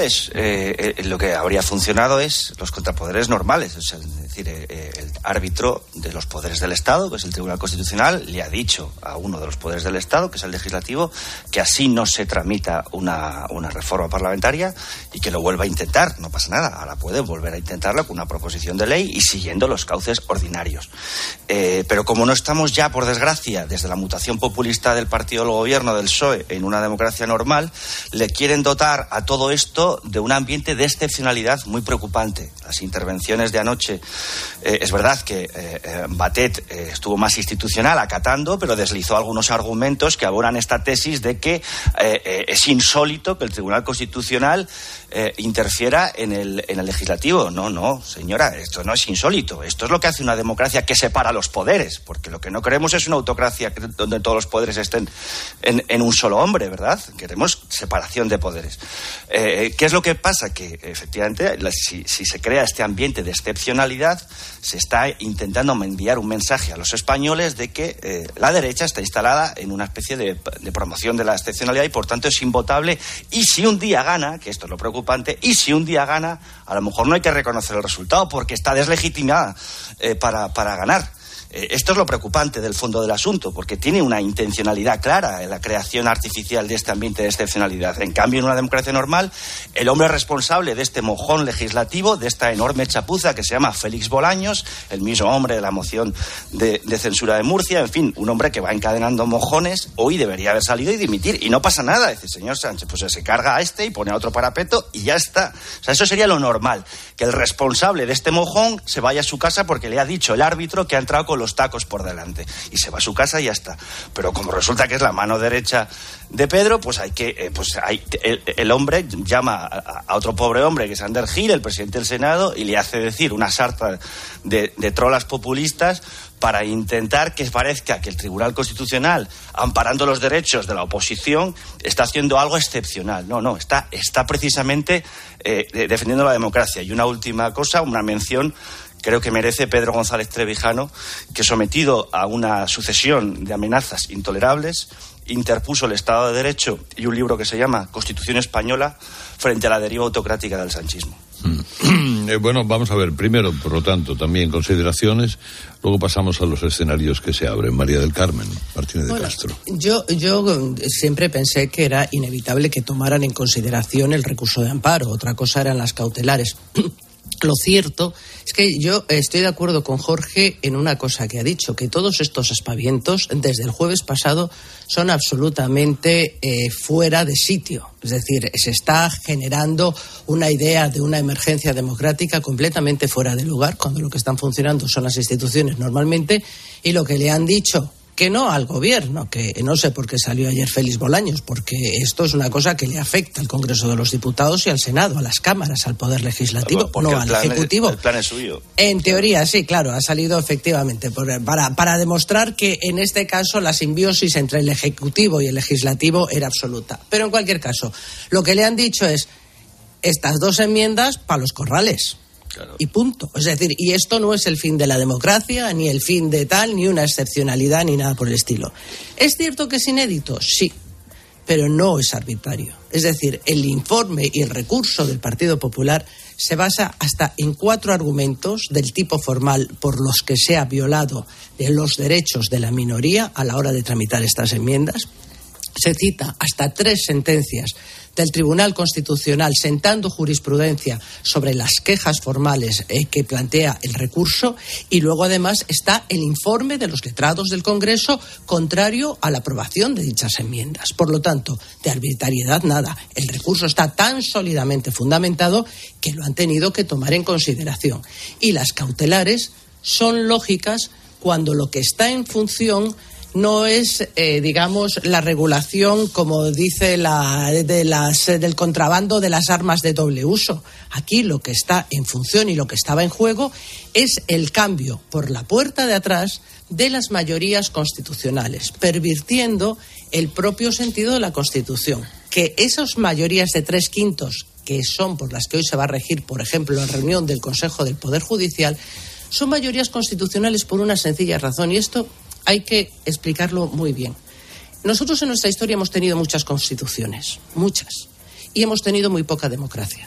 lo que habría funcionado es los contrapoderes normales. O sea, es decir, el árbitro de los poderes del Estado, que es el Tribunal Constitucional, le ha dicho a uno de los poderes del Estado, que es el legislativo, que así no se tramita una reforma parlamentaria y que lo vuelva a intentar. No pasa nada, ahora puede volver a intentarlo con una proposición de ley y siguiendo los cauces ordinarios. Pero como no estamos ya, por desgracia, desde la mutación populista del partido del gobierno, del PSOE, en una democracia normal, le quieren dotar a todo esto de un ambiente de excepcionalidad muy preocupante. Las intervenciones de anoche, es verdad que Batet estuvo más institucional, acatando, pero deslizó algunos argumentos que abonan esta tesis de que es insólito que el Tribunal Constitucional interfiera en el legislativo. No, señora, esto no es insólito. Esto es lo que hace una democracia que separa los poderes, porque lo que no queremos es una autocracia donde todos los poderes estén en un solo hombre, ¿verdad? Queremos separación de poderes. ¿Qué es lo que pasa? Que efectivamente, si se crea este ambiente de excepcionalidad, se está intentando enviar un mensaje a los españoles de que la derecha está instalada en una especie de promoción de la excepcionalidad y por tanto es invotable. Y si un día gana, que esto es lo preocupante, y si un día gana, a lo mejor no hay que reconocer el resultado porque está deslegitimada para ganar. Esto es lo preocupante del fondo del asunto, porque tiene una intencionalidad clara en la creación artificial de este ambiente de excepcionalidad. En cambio, en una democracia normal, el hombre responsable de este mojón legislativo, de esta enorme chapuza que se llama Félix Bolaños, el mismo hombre de la moción de censura de Murcia, en fin, un hombre que va encadenando mojones, hoy debería haber salido y dimitir. Y no pasa nada, dice, señor Sánchez, pues se carga a este y pone a otro parapeto y ya está. O sea, eso sería lo normal, que el responsable de este mojón se vaya a su casa porque le ha dicho el árbitro que ha entrado con los tacos por delante y se va a su casa y ya está. Pero como resulta que es la mano derecha de Pedro, pues el hombre llama a otro pobre hombre que es Ander Gil, el presidente del Senado, y le hace decir una sarta de trolas populistas para intentar que parezca que el Tribunal Constitucional, amparando los derechos de la oposición, está haciendo algo excepcional. No, está precisamente defendiendo la democracia. Y una última cosa, una mención creo que merece Pedro González Trevijano, que sometido a una sucesión de amenazas intolerables, interpuso el Estado de Derecho y un libro que se llama Constitución Española frente a la deriva autocrática del sanchismo. Bueno, vamos a ver, primero, por lo tanto, también consideraciones, luego pasamos a los escenarios que se abren. María del Carmen Martínez de Castro. Yo siempre pensé que era inevitable que tomaran en consideración el recurso de amparo, otra cosa eran las cautelares. Lo cierto es que yo estoy de acuerdo con Jorge en una cosa que ha dicho, que todos estos aspavientos desde el jueves pasado son absolutamente fuera de sitio. Es decir, se está generando una idea de una emergencia democrática completamente fuera de lugar, cuando lo que están funcionando son las instituciones normalmente, y lo que le han dicho que no al gobierno, que no sé por qué salió ayer Félix Bolaños, porque esto es una cosa que le afecta al Congreso de los Diputados y al Senado, a las cámaras, al Poder Legislativo, no al Ejecutivo. El plan es suyo. En teoría, sí, claro, ha salido efectivamente para demostrar que en este caso la simbiosis entre el Ejecutivo y el Legislativo era absoluta. Pero en cualquier caso, lo que le han dicho es estas dos enmiendas para los corrales. Claro. Y punto. Es decir, y esto no es el fin de la democracia, ni el fin de tal, ni una excepcionalidad, ni nada por el estilo. ¿Es cierto que es inédito? Sí, pero no es arbitrario. Es decir, el informe y el recurso del Partido Popular se basa hasta en 4 argumentos del tipo formal por los que se ha violado los derechos de la minoría a la hora de tramitar estas enmiendas. Se cita hasta 3 sentencias del Tribunal Constitucional sentando jurisprudencia sobre las quejas formales que plantea el recurso, y luego además está el informe de los letrados del Congreso contrario a la aprobación de dichas enmiendas. Por lo tanto, de arbitrariedad nada. El recurso está tan sólidamente fundamentado que lo han tenido que tomar en consideración. Y las cautelares son lógicas cuando lo que está en función no es, la regulación, como dice del contrabando de las armas de doble uso. Aquí lo que está en función y lo que estaba en juego es el cambio por la puerta de atrás de las mayorías constitucionales, pervirtiendo el propio sentido de la Constitución. Que esas mayorías de 3/5, que son por las que hoy se va a regir, por ejemplo, la reunión del Consejo del Poder Judicial, Son mayorías constitucionales por una sencilla razón, y esto hay que explicarlo muy bien. Nosotros en nuestra historia hemos tenido muchas constituciones, muchas, y hemos tenido muy poca democracia.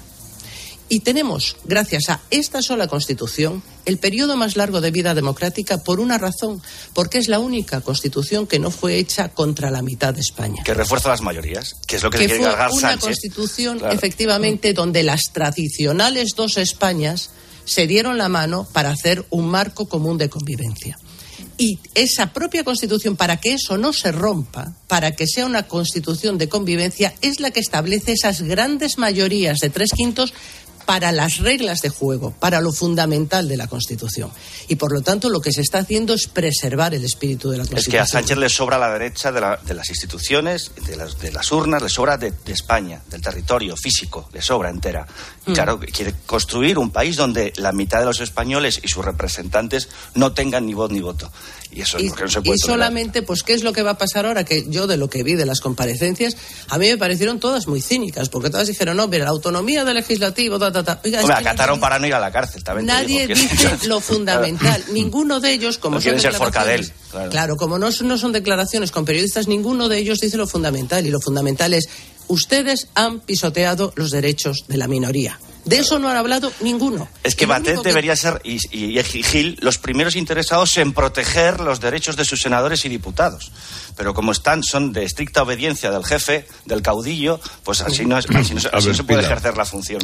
Y tenemos, gracias a esta sola Constitución, el periodo más largo de vida democrática por una razón, porque es la única Constitución que no fue hecha contra la mitad de España. Que refuerza las mayorías, que es lo que quiere cargar Sánchez. Que fue una Constitución, claro, efectivamente, donde las tradicionales dos Españas se dieron la mano para hacer un marco común de convivencia. Y esa propia Constitución, para que eso no se rompa, para que sea una Constitución de convivencia, es la que establece esas grandes mayorías de 3/5 para las reglas de juego, para lo fundamental de la Constitución. Y por lo tanto lo que se está haciendo es preservar el espíritu de la Constitución. Es que a Sánchez le sobra la derecha de las instituciones, de las urnas, le sobra de España, del territorio físico, le sobra entera. Claro, quiere construir un país donde la mitad de los españoles y sus representantes no tengan ni voz ni voto. Y eso es lo que no se puede tolerar. Solamente, pues, ¿qué es lo que va a pasar ahora? Que yo, de lo que vi de las comparecencias, a mí me parecieron todas muy cínicas, porque todas dijeron, no, mira, la autonomía del legislativo, Oiga, hombre, acataron para no ir a la cárcel, también. Nadie dice lo fundamental. Ninguno de ellos, como no quieren ser Forcadell. Claro, como no son declaraciones con periodistas, ninguno de ellos dice lo fundamental. Y lo fundamental es, ustedes han pisoteado los derechos de la minoría. De eso no han hablado ninguno. Es que Batet debería ser, y Gil, los primeros interesados en proteger los derechos de sus senadores y diputados. Pero como son de estricta obediencia del jefe, del caudillo, pues así no se puede ejercer la función.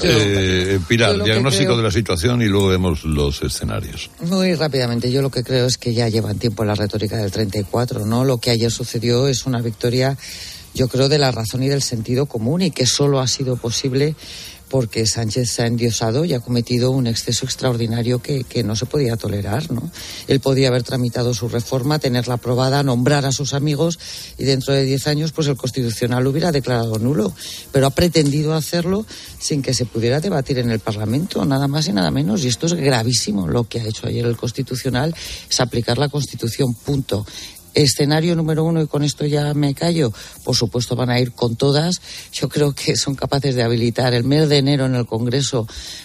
Pilar, diagnóstico de la situación y luego vemos los escenarios. Muy rápidamente, yo lo que creo es que ya llevan tiempo la retórica del 34, ¿no? Lo que ayer sucedió es una victoria, yo creo, de la razón y del sentido común, y que solo ha sido posible porque Sánchez se ha endiosado y ha cometido un exceso extraordinario que no se podía tolerar, ¿no? Él podía haber tramitado su reforma, tenerla aprobada, nombrar a sus amigos, y dentro de 10 años pues el Constitucional lo hubiera declarado nulo, pero ha pretendido hacerlo sin que se pudiera debatir en el Parlamento, nada más y nada menos, y esto es gravísimo. Lo que ha hecho ayer el Constitucional es aplicar la Constitución, punto. Escenario número 1, y con esto ya me callo, por supuesto van a ir con todas. Yo creo que son capaces de habilitar el mes de enero en el Congreso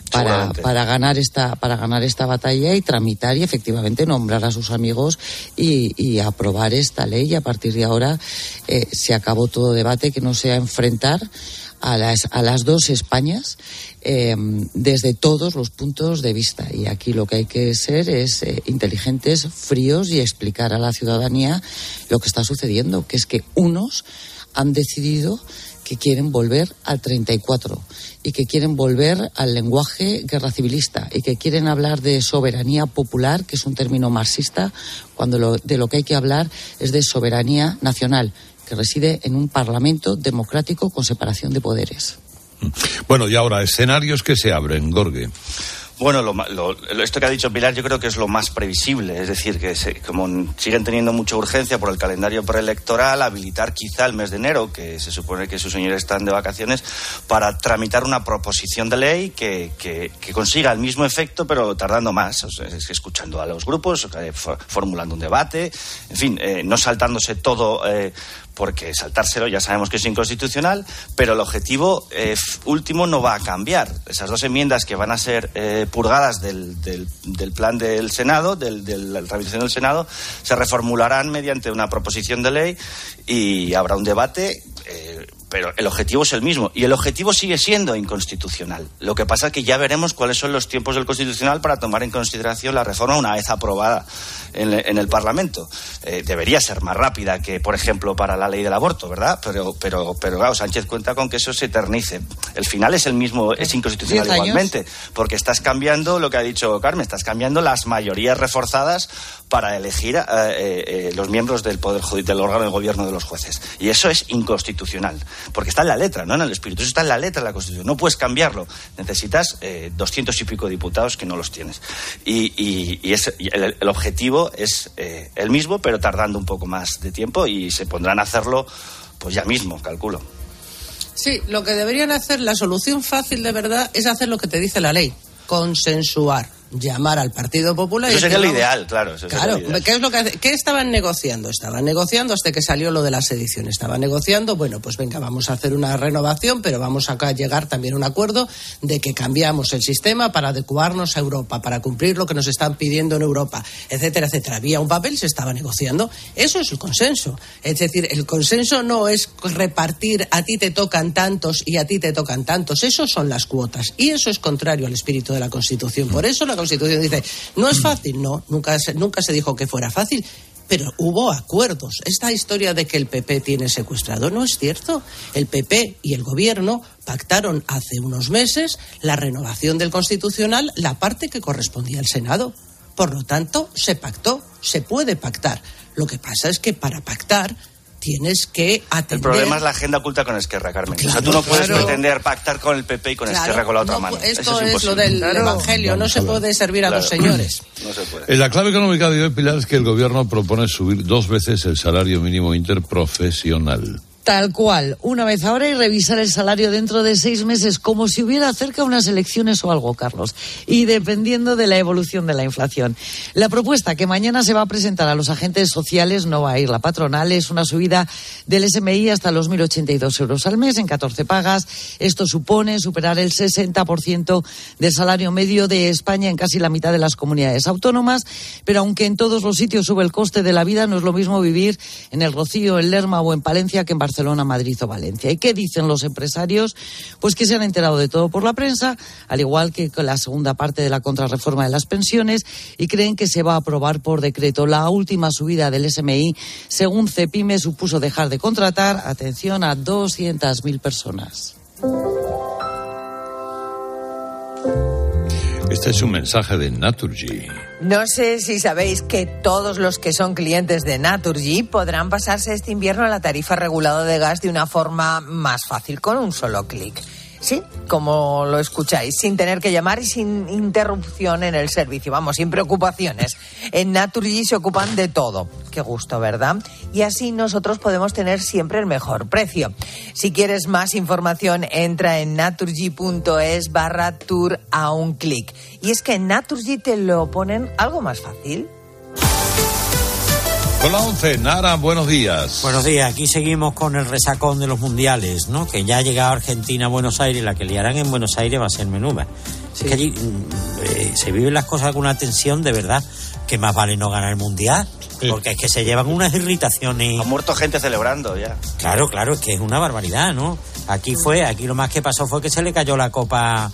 para ganar esta batalla y tramitar y efectivamente nombrar a sus amigos y aprobar esta ley. Y a partir de ahora se acabó todo debate que no sea enfrentar a las dos Españas desde todos los puntos de vista. Y aquí lo que hay que ser es inteligentes, fríos, y explicar a la ciudadanía lo que está sucediendo, que es que unos han decidido que quieren volver al 34 y que quieren volver al lenguaje guerra civilista y que quieren hablar de soberanía popular, que es un término marxista, cuando de lo que hay que hablar es de soberanía nacional, que reside en un parlamento democrático con separación de poderes. Bueno, y ahora, escenarios que se abren, Gorge. Bueno, esto que ha dicho Pilar yo creo que es lo más previsible, es decir, que como siguen teniendo mucha urgencia por el calendario preelectoral, habilitar quizá el mes de enero, que se supone que sus señores están de vacaciones, para tramitar una proposición de ley que consiga el mismo efecto, pero tardando más, o sea, escuchando a los grupos, formulando un debate, en fin, no saltándose todo, porque saltárselo ya sabemos que es inconstitucional, pero el objetivo último no va a cambiar. Esas dos enmiendas que van a ser purgadas del plan del Senado, de la tramitación del Senado, se reformularán mediante una proposición de ley y habrá un debate, pero el objetivo es el mismo. Y el objetivo sigue siendo inconstitucional. Lo que pasa es que ya veremos cuáles son los tiempos del Constitucional para tomar en consideración la reforma una vez aprobada en el Parlamento. Debería ser más rápida que, por ejemplo, para la ley del aborto, ¿verdad? Pero claro, Sánchez cuenta con que eso se eternice. El final es el mismo, es inconstitucional igualmente, porque estás cambiando lo que ha dicho Carmen, estás cambiando las mayorías reforzadas para elegir los miembros del Poder Judicial, del órgano de gobierno de los jueces. Y eso es inconstitucional, porque está en la letra, no en el espíritu. Eso está en la letra de la Constitución. No puedes cambiarlo. Necesitas 200 y pico diputados que no los tienes. Y el objetivo es el mismo, pero tardando un poco más de tiempo, y se pondrán a hacerlo pues ya mismo, calculo. Sí, lo que deberían hacer, la solución fácil de verdad, es hacer lo que te dice la ley, consensuar. llamar al Partido Popular. Eso sería lo ideal, claro. Claro, ¿qué es lo que ¿qué estaban negociando? Estaban negociando hasta que salió lo de la sedición. Estaban negociando, bueno, pues venga, vamos a hacer una renovación, pero vamos a llegar también a un acuerdo de que cambiamos el sistema para adecuarnos a Europa, para cumplir lo que nos están pidiendo en Europa, etcétera, etcétera. Había un papel, se estaba negociando. Eso es el consenso. Es decir, el consenso no es repartir, a ti te tocan tantos y a ti te tocan tantos. Eso son las cuotas. Y eso es contrario al espíritu de la Constitución. Por eso la Constitución dice, no es fácil, no, nunca se dijo que fuera fácil, pero hubo acuerdos. Esta historia de que el PP tiene secuestrado no es cierto. El PP y el Gobierno pactaron hace unos meses la renovación del Constitucional, la parte que correspondía al Senado. Por lo tanto, se pactó, se puede pactar. Lo que pasa es que para pactar tienes que atender... El problema es la agenda oculta con Esquerra, Carmen. Claro, o sea, tú no puedes pretender pactar con el PP y con Esquerra con la otra mano. Esto es lo del Evangelio, no se puede servir a dos señores. No se puede. En la clave económica de hoy, Pilar, es que el Gobierno propone subir 2 veces el salario mínimo interprofesional. Tal cual, una vez ahora y revisar el salario dentro de 6 meses, como si hubiera cerca unas elecciones o algo, Carlos, y dependiendo de la evolución de la inflación. La propuesta que mañana se va a presentar a los agentes sociales, no va a ir la patronal, es una subida del SMI hasta los 1.082 euros al mes en 14 pagas. Esto supone superar el 60% del salario medio de España en casi la mitad de las comunidades autónomas, pero aunque en todos los sitios sube el coste de la vida, no es lo mismo vivir en El Rocío, en Lerma o en Palencia que en Barcelona, Madrid o Valencia. ¿Y qué dicen los empresarios? Pues que se han enterado de todo por la prensa, al igual que con la segunda parte de la contrarreforma de las pensiones, y creen que se va a aprobar por decreto. La última subida del SMI, según Cepime, supuso dejar de contratar, atención, a 200.000 personas. Este es un mensaje de Naturgy. No sé si sabéis que todos los que son clientes de Naturgy podrán pasarse este invierno a la tarifa regulada de gas de una forma más fácil, con un solo clic. Sí, como lo escucháis, sin tener que llamar y sin interrupción en el servicio, vamos, sin preocupaciones. En Naturgy se ocupan de todo. Qué gusto, ¿verdad? Y así nosotros podemos tener siempre el mejor precio. Si quieres más información, entra en naturgy.es/tour a un clic. Y es que en Naturgy te lo ponen algo más fácil. Con la 11, Nara, buenos días. Buenos días, aquí seguimos con el resacón de los mundiales, ¿no? Que ya ha llegado Argentina a Buenos Aires, la que liarán en Buenos Aires va a ser menuda. Sí. Es que allí se viven las cosas con una tensión de verdad, que más vale no ganar el mundial, porque es que se llevan unas irritaciones. Ha muerto gente celebrando ya. Claro, es que es una barbaridad, ¿no? Aquí lo más que pasó fue que se le cayó la copa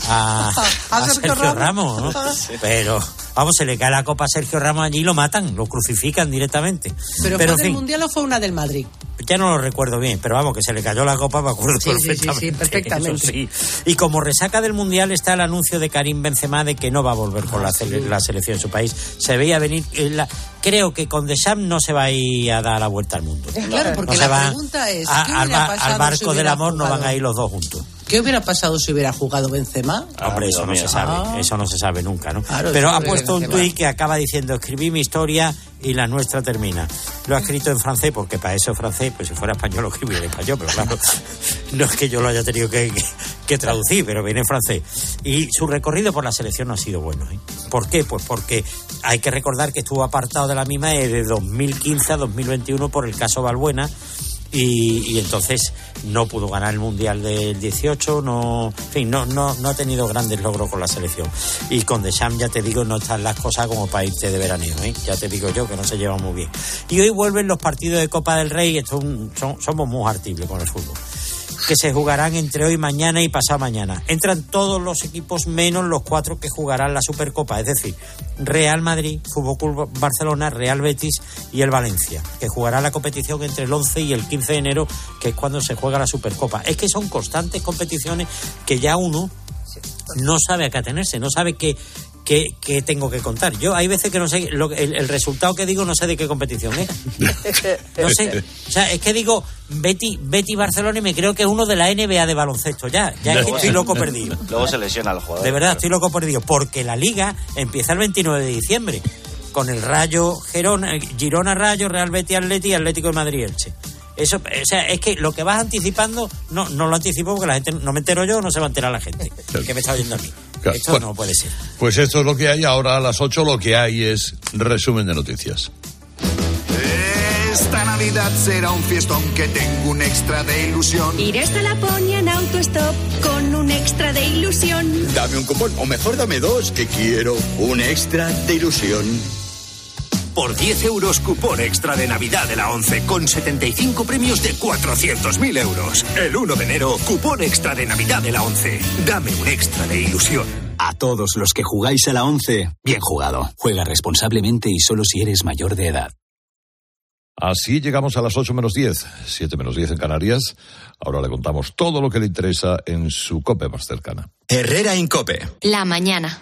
a Sergio Ramos, ¿no? Sí. Pero, vamos, se le cae la copa a Sergio Ramos allí y lo matan, lo crucifican directamente. ¿Pero fue del Mundial o fue una del Madrid? Ya no lo recuerdo bien, pero vamos, que se le cayó la copa, me acuerdo perfectamente. Sí, perfectamente. Sí. Y como resaca del Mundial está el anuncio de Karim Benzema de que no va a volver con la selección de su país. Se veía venir... Creo que con Deschamps no se va a ir a dar la vuelta al mundo. Claro, porque la pregunta es... al barco del amor no van a ir los dos juntos. ¿Qué hubiera pasado si hubiera jugado Benzema? Hombre, eso no se sabe, eso no se sabe nunca, ¿no? Claro, pero ha puesto un tuit que acaba diciendo: escribí mi historia y la nuestra termina. Lo ha escrito en francés, porque para eso es francés, pues si fuera español lo escribiría en español, pero claro, no es que yo lo haya tenido que traducir, pero viene en francés. Y su recorrido por la selección no ha sido bueno, ¿eh? ¿Por qué? Pues porque hay que recordar que estuvo apartado de la misma de 2015 a 2021 por el caso Valbuena. Y entonces no pudo ganar el Mundial del 18, no ha tenido grandes logros con la selección. Y con Deschamps, ya te digo, no están las cosas como para irte de veraneo, ¿eh? Ya te digo yo que no se lleva muy bien. Y hoy vuelven los partidos de Copa del Rey, somos muy hartibles con el fútbol, que se jugarán entre hoy, mañana y pasado mañana. Entran todos los equipos menos los 4 que jugarán la Supercopa, es decir, Real Madrid, Fútbol Club Barcelona, Real Betis y el Valencia, que jugará la competición entre el 11 y el 15 de enero, que es cuando se juega la Supercopa. Es que son constantes competiciones que ya uno no sabe a qué atenerse, no sabe qué tengo que contar. Yo hay veces que no sé el resultado que digo, no sé de qué competición es. No sé, o sea, es que digo Betis Barcelona y me creo que es uno de la NBA de baloncesto. Ya es que estoy loco perdido. Luego se lesiona el jugador. De verdad, estoy loco perdido, porque la Liga empieza el 29 de diciembre con el Rayo Girona Rayo, Real Betis Atleti y Atlético de Madrid Elche. Eso, o sea, es que lo que vas anticipando no lo anticipo, porque la gente no me entero yo, no se va a enterar la gente que me está oyendo a mí. Claro. Esto no puede ser. Pues esto es lo que hay. Ahora a las 8 lo que hay es resumen de noticias. Esta Navidad será un fiestón que tengo un extra de ilusión. Iré hasta Laponia en autostop con un extra de ilusión. Dame un cupón, o mejor dame dos, que quiero un extra de ilusión. Por 10 euros, cupón extra de Navidad de la 11, con 75 premios de 400.000 euros. El 1 de enero, cupón extra de Navidad de la 11. Dame un extra de ilusión. A todos los que jugáis a la 11, bien jugado. Juega responsablemente y solo si eres mayor de edad. Así llegamos a las 8 menos 10, 7 menos 10 en Canarias. Ahora le contamos todo lo que le interesa en su COPE más cercana. Herrera Incope. La mañana.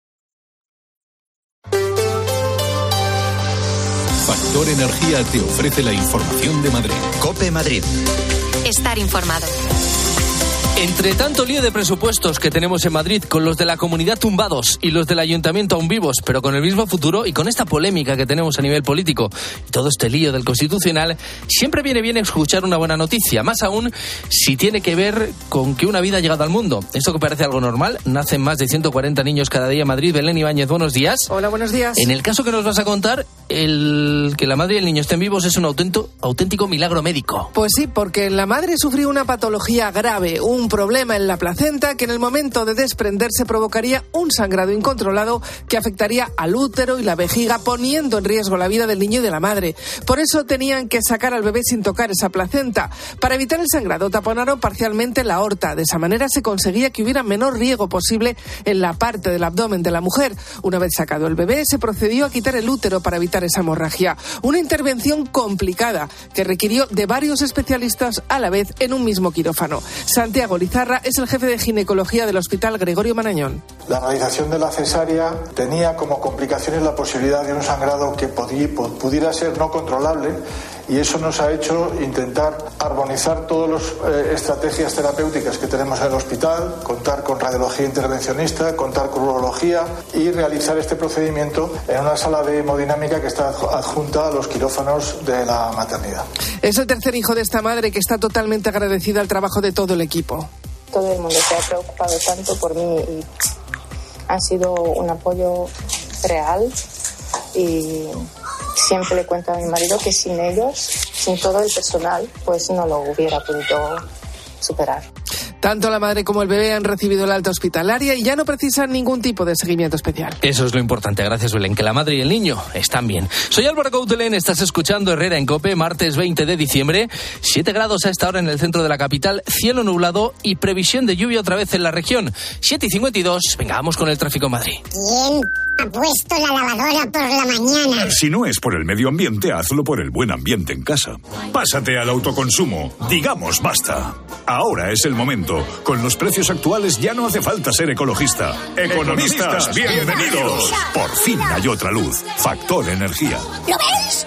Factor Energía te ofrece la información de Madrid. COPE Madrid. Estar informado. Entre tanto lío de presupuestos que tenemos en Madrid, con los de la comunidad tumbados y los del ayuntamiento aún vivos, pero con el mismo futuro, y con esta polémica que tenemos a nivel político y todo este lío del Constitucional, siempre viene bien escuchar una buena noticia, más aún si tiene que ver con que una vida ha llegado al mundo. Esto que parece algo normal, nacen más de 140 niños cada día en Madrid. Belén Ibáñez, buenos días. Hola, buenos días. En el caso que nos vas a contar, el que la madre y el niño estén vivos es un auténtico milagro médico. Pues sí, porque la madre sufrió una patología grave, un problema en la placenta que en el momento de desprenderse provocaría un sangrado incontrolado que afectaría al útero y la vejiga, poniendo en riesgo la vida del niño y de la madre. Por eso tenían que sacar al bebé sin tocar esa placenta. Para evitar el sangrado taponaron parcialmente la aorta. De esa manera se conseguía que hubiera menor riego posible en la parte del abdomen de la mujer. Una vez sacado el bebé, se procedió a quitar el útero para evitar esa hemorragia. Una intervención complicada que requirió de varios especialistas a la vez en un mismo quirófano. Santiago Lizarra es el jefe de ginecología del Hospital Gregorio Marañón. La realización de la cesárea tenía como complicaciones la posibilidad de un sangrado que pudiera ser no controlable, y eso nos ha hecho intentar armonizar todas las estrategias terapéuticas que tenemos en el hospital, contar con radiología intervencionista, contar con urología y realizar este procedimiento en una sala de hemodinámica que está adjunta a los quirófanos de la maternidad. Es el tercer hijo de esta madre que está totalmente agradecida al trabajo de todo el equipo. Todo el mundo se ha preocupado tanto por mí y ha sido un apoyo real, y siempre le cuento a mi marido que sin ellos, sin todo el personal, pues no lo hubiera podido superar. Tanto la madre como el bebé han recibido la alta hospitalaria y ya no precisan ningún tipo de seguimiento especial. Eso es lo importante. Gracias, Belén, que la madre y el niño están bien. Soy Álvaro Coutelén, estás escuchando Herrera en COPE, martes 20 de diciembre, 7 grados a esta hora en el centro de la capital, cielo nublado y previsión de lluvia otra vez en la región. 7:52, venga, vamos con el tráfico en Madrid. ¿Quién ha puesto la lavadora por la mañana? Si no es por el medio ambiente, hazlo por el buen ambiente en casa. Pásate al autoconsumo. Digamos basta. Ahora es el momento. Con los precios actuales ya no hace falta ser ecologista. Economistas, bienvenidos. Por fin hay otra luz. Factor Energía. ¿Lo ves?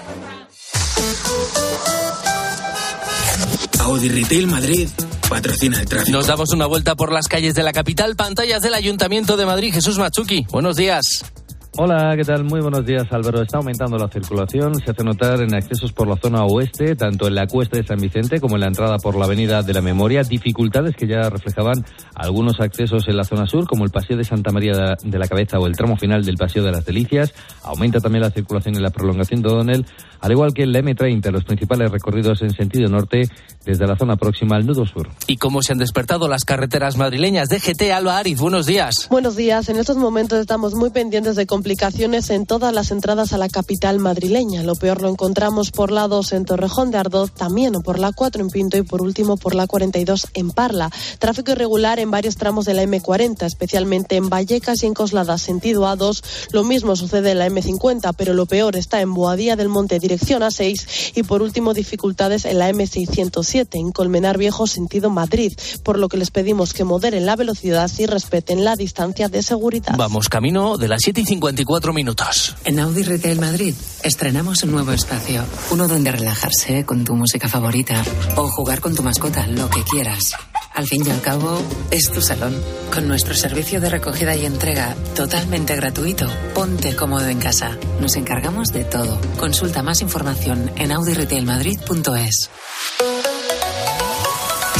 Audi Retail Madrid patrocina el tráfico. Nos damos una vuelta por las calles de la capital, pantallas del Ayuntamiento de Madrid. Jesús Machuki, buenos días. Hola, ¿qué tal? Muy buenos días, Álvaro. Está aumentando la circulación, se hace notar en accesos por la zona oeste, tanto en la Cuesta de San Vicente como en la entrada por la Avenida de la Memoria. Dificultades que ya reflejaban algunos accesos en la zona sur, como el Paseo de Santa María de la Cabeza o el tramo final del Paseo de las Delicias. Aumenta también la circulación en la prolongación de O'Donnell, al igual que en la M30, los principales recorridos en sentido norte desde la zona próxima al nudo sur. ¿Y cómo se han despertado las carreteras madrileñas? DGT, Alba Ariz, buenos días. Buenos días. En estos momentos estamos muy pendientes de complicaciones en todas las entradas a la capital madrileña. Lo peor lo encontramos por la 2 en Torrejón de Ardoz, también por la 4 en Pinto y por último por la 42 en Parla. Tráfico irregular en varios tramos de la M40, especialmente en Vallecas y en Coslada, sentido A2. Lo mismo sucede en la M50, pero lo peor está en Boadía del Monte, dirección A6, y por último dificultades en la M607 en Colmenar Viejo, sentido Madrid, por lo que les pedimos que moderen la velocidad y respeten la distancia de seguridad. Vamos camino de las 7:54 minutos. En Audi Retail Madrid estrenamos un nuevo espacio, uno donde relajarse con tu música favorita o jugar con tu mascota, lo que quieras. Al fin y al cabo, es tu salón. Con nuestro servicio de recogida y entrega totalmente gratuito, ponte cómodo en casa. Nos encargamos de todo. Consulta más información en audiretailmadrid.es.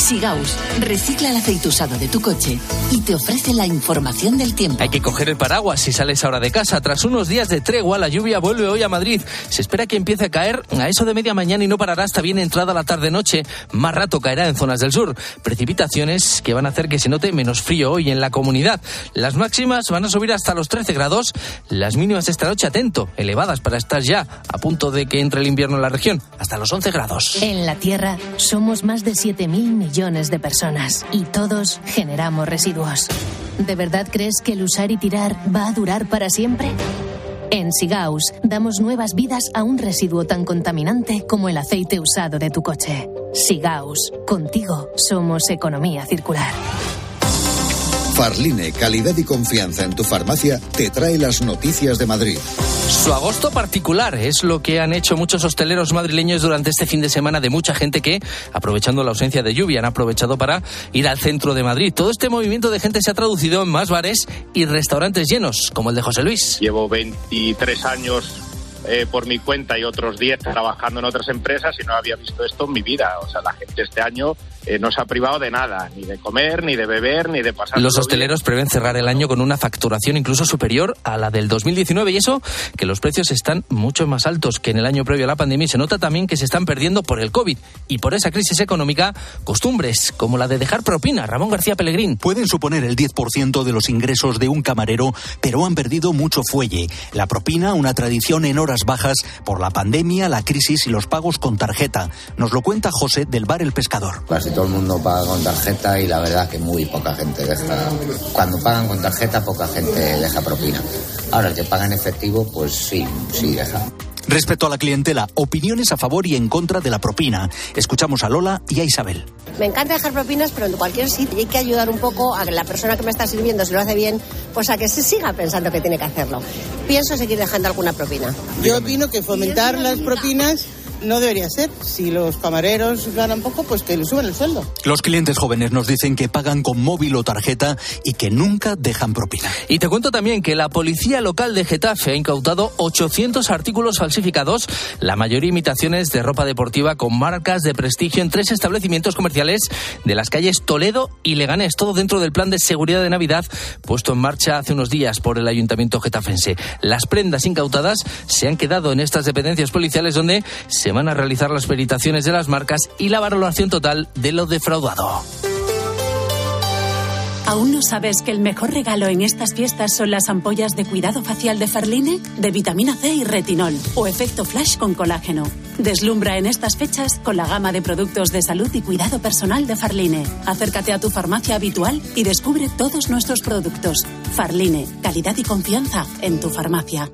Sigaus recicla el aceite usado de tu coche y te ofrece la información del tiempo. Hay que coger el paraguas si sales ahora de casa. Tras unos días de tregua, la lluvia vuelve hoy a Madrid. Se espera que empiece a caer a eso de media mañana y no parará hasta bien entrada la tarde-noche. Más rato caerá en zonas del sur. Precipitaciones que van a hacer que se note menos frío hoy en la comunidad. Las máximas van a subir hasta los 13 grados. Las mínimas esta noche, atento, elevadas para estar ya a punto de que entre el invierno en la región, hasta los 11 grados. En la Tierra somos más de 7.000 millones de personas y todos generamos residuos. ¿De verdad crees que el usar y tirar va a durar para siempre? En Sigaus damos nuevas vidas a un residuo tan contaminante como el aceite usado de tu coche. Sigaus, contigo somos economía circular. Farline, calidad y confianza en tu farmacia, te trae las noticias de Madrid. Su agosto particular es lo que han hecho muchos hosteleros madrileños durante este fin de semana, de mucha gente que, aprovechando la ausencia de lluvia, han aprovechado para ir al centro de Madrid. Todo este movimiento de gente se ha traducido en más bares y restaurantes llenos, como el de José Luis. Llevo 23 años por mi cuenta y otros 10 trabajando en otras empresas y no había visto esto en mi vida. O sea, la gente este año no se ha privado de nada, ni de comer, ni de beber, ni de pasar. Los hosteleros prevén cerrar el año con una facturación incluso superior a la del 2019 y eso que los precios están mucho más altos que en el año previo a la pandemia y se nota también que se están perdiendo por el COVID y por esa crisis económica costumbres como la de dejar propina. Ramón García Pellegrín. Pueden suponer el 10% de los ingresos de un camarero, pero han perdido mucho fuelle. La propina, una tradición en horas bajas por la pandemia, la crisis y los pagos con tarjeta. Nos lo cuenta José del bar El Pescador. Casi todo el mundo paga con tarjeta y la verdad que muy poca gente deja. Cuando pagan con tarjeta, poca gente deja propina. Ahora, el que paga en efectivo, pues sí deja. Respecto a la clientela, opiniones a favor y en contra de la propina. Escuchamos a Lola y a Isabel. Me encanta dejar propinas, pero en cualquier sitio hay que ayudar un poco a que la persona que me está sirviendo, si lo hace bien, pues a que se siga pensando que tiene que hacerlo. Pienso seguir dejando alguna propina. Yo opino que fomentar las propinas no debería ser. Si los camareros ganan poco, pues que les suban el sueldo. Los clientes jóvenes nos dicen que pagan con móvil o tarjeta y que nunca dejan propina. Y te cuento también que la policía local de Getafe ha incautado 800 artículos falsificados, la mayoría imitaciones de ropa deportiva con marcas de prestigio en 3 establecimientos comerciales de las calles Toledo y Leganés, todo dentro del plan de seguridad de Navidad puesto en marcha hace unos días por el Ayuntamiento getafense. Las prendas incautadas se han quedado en estas dependencias policiales donde se van a realizar las peritaciones de las marcas y la valoración total de lo defraudado. ¿Aún no sabes que el mejor regalo en estas fiestas son las ampollas de cuidado facial de Farline? De vitamina C y retinol, o efecto flash con colágeno. Deslumbra en estas fechas con la gama de productos de salud y cuidado personal de Farline. Acércate a tu farmacia habitual y descubre todos nuestros productos. Farline, calidad y confianza en tu farmacia.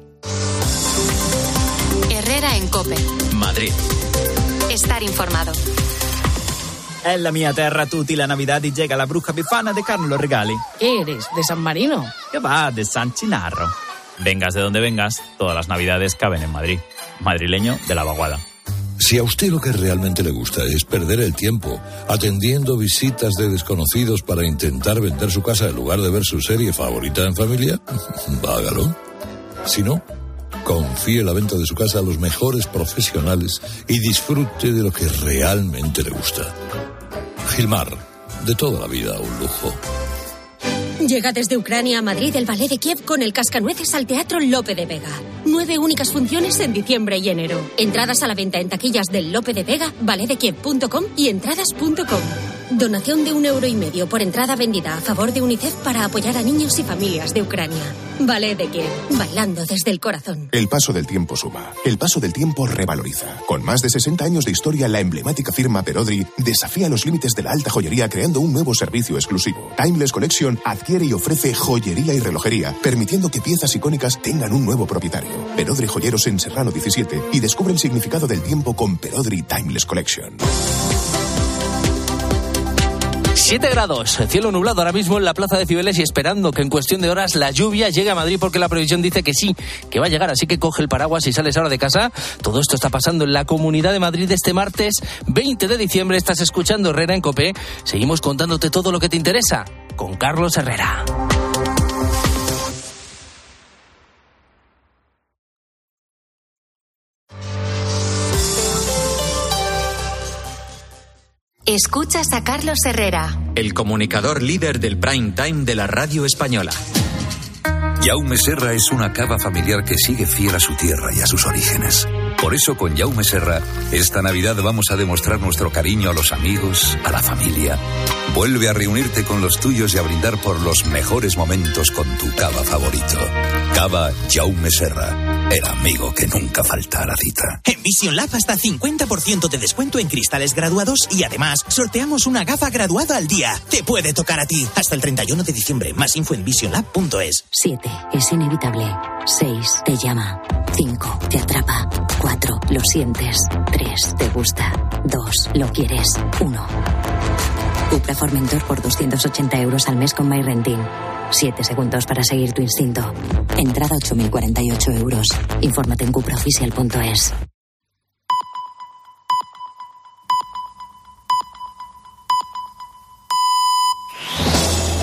Herrera en COPE. Madrid. Estar informado. En la mia terra tutti la Navidad y llega la bruja bifana de Carlos Regali. ¿Qué eres? ¿De San Marino? ¿Qué va? De San Chinarro. Vengas de donde vengas, todas las Navidades caben en Madrid. Madrileño de la vaguada. Si a usted lo que realmente le gusta es perder el tiempo atendiendo visitas de desconocidos para intentar vender su casa en lugar de ver su serie favorita en familia, hágalo. Si no, confíe la venta de su casa a los mejores profesionales y disfrute de lo que realmente le gusta. Gilmar, de toda la vida un lujo. Llega desde Ucrania a Madrid el Ballet de Kiev con el Cascanueces al Teatro Lope de Vega. 9 únicas funciones en diciembre y enero. Entradas a la venta en taquillas del Lope de Vega, balletdekiev.com y entradas.com. Donación de €1,50 por entrada vendida a favor de UNICEF para apoyar a niños y familias de Ucrania. Ballet de Kiev, bailando desde el corazón. El paso del tiempo suma. El paso del tiempo revaloriza. Con más de 60 años de historia, la emblemática firma Perodri desafía los límites de la alta joyería creando un nuevo servicio exclusivo. Timeless Collection adquiere y ofrece joyería y relojería, permitiendo que piezas icónicas tengan un nuevo propietario. Perodri Joyeros en Serrano 17 y descubre el significado del tiempo con Perodri Timeless Collection. 7 grados, cielo nublado ahora mismo en la Plaza de Cibeles y esperando que en cuestión de horas la lluvia llegue a Madrid porque la previsión dice que sí, que va a llegar, así que coge el paraguas y sales ahora de casa. Todo esto está pasando en la Comunidad de Madrid este martes 20 de diciembre. Estás escuchando Herrera en COPE. Seguimos contándote todo lo que te interesa con Carlos Herrera. Escuchas a Carlos Herrera, el comunicador líder del prime time de la radio española. Jaume Serra es una cava familiar que sigue fiel a su tierra y a sus orígenes. Por eso con Jaume Serra, esta Navidad vamos a demostrar nuestro cariño a los amigos, a la familia. Vuelve a reunirte con los tuyos y a brindar por los mejores momentos con tu cava favorito. Cava Jaume Serra, el amigo que nunca falta a la cita. En Vision Lab hasta 50% de descuento en cristales graduados y además sorteamos una gafa graduada al día. Te puede tocar a ti. Hasta el 31 de diciembre. Más info en visionlab.es. 7. Es inevitable. 6. Te llama. 5. Te atrapa. 4. Lo sientes. 3. Te gusta. 2. Lo quieres. 1. Cupra Formentor por 280 euros al mes con MyRenting. 7 segundos para seguir tu instinto. Entrada 8.048 euros. Infórmate en cupraoficial.es.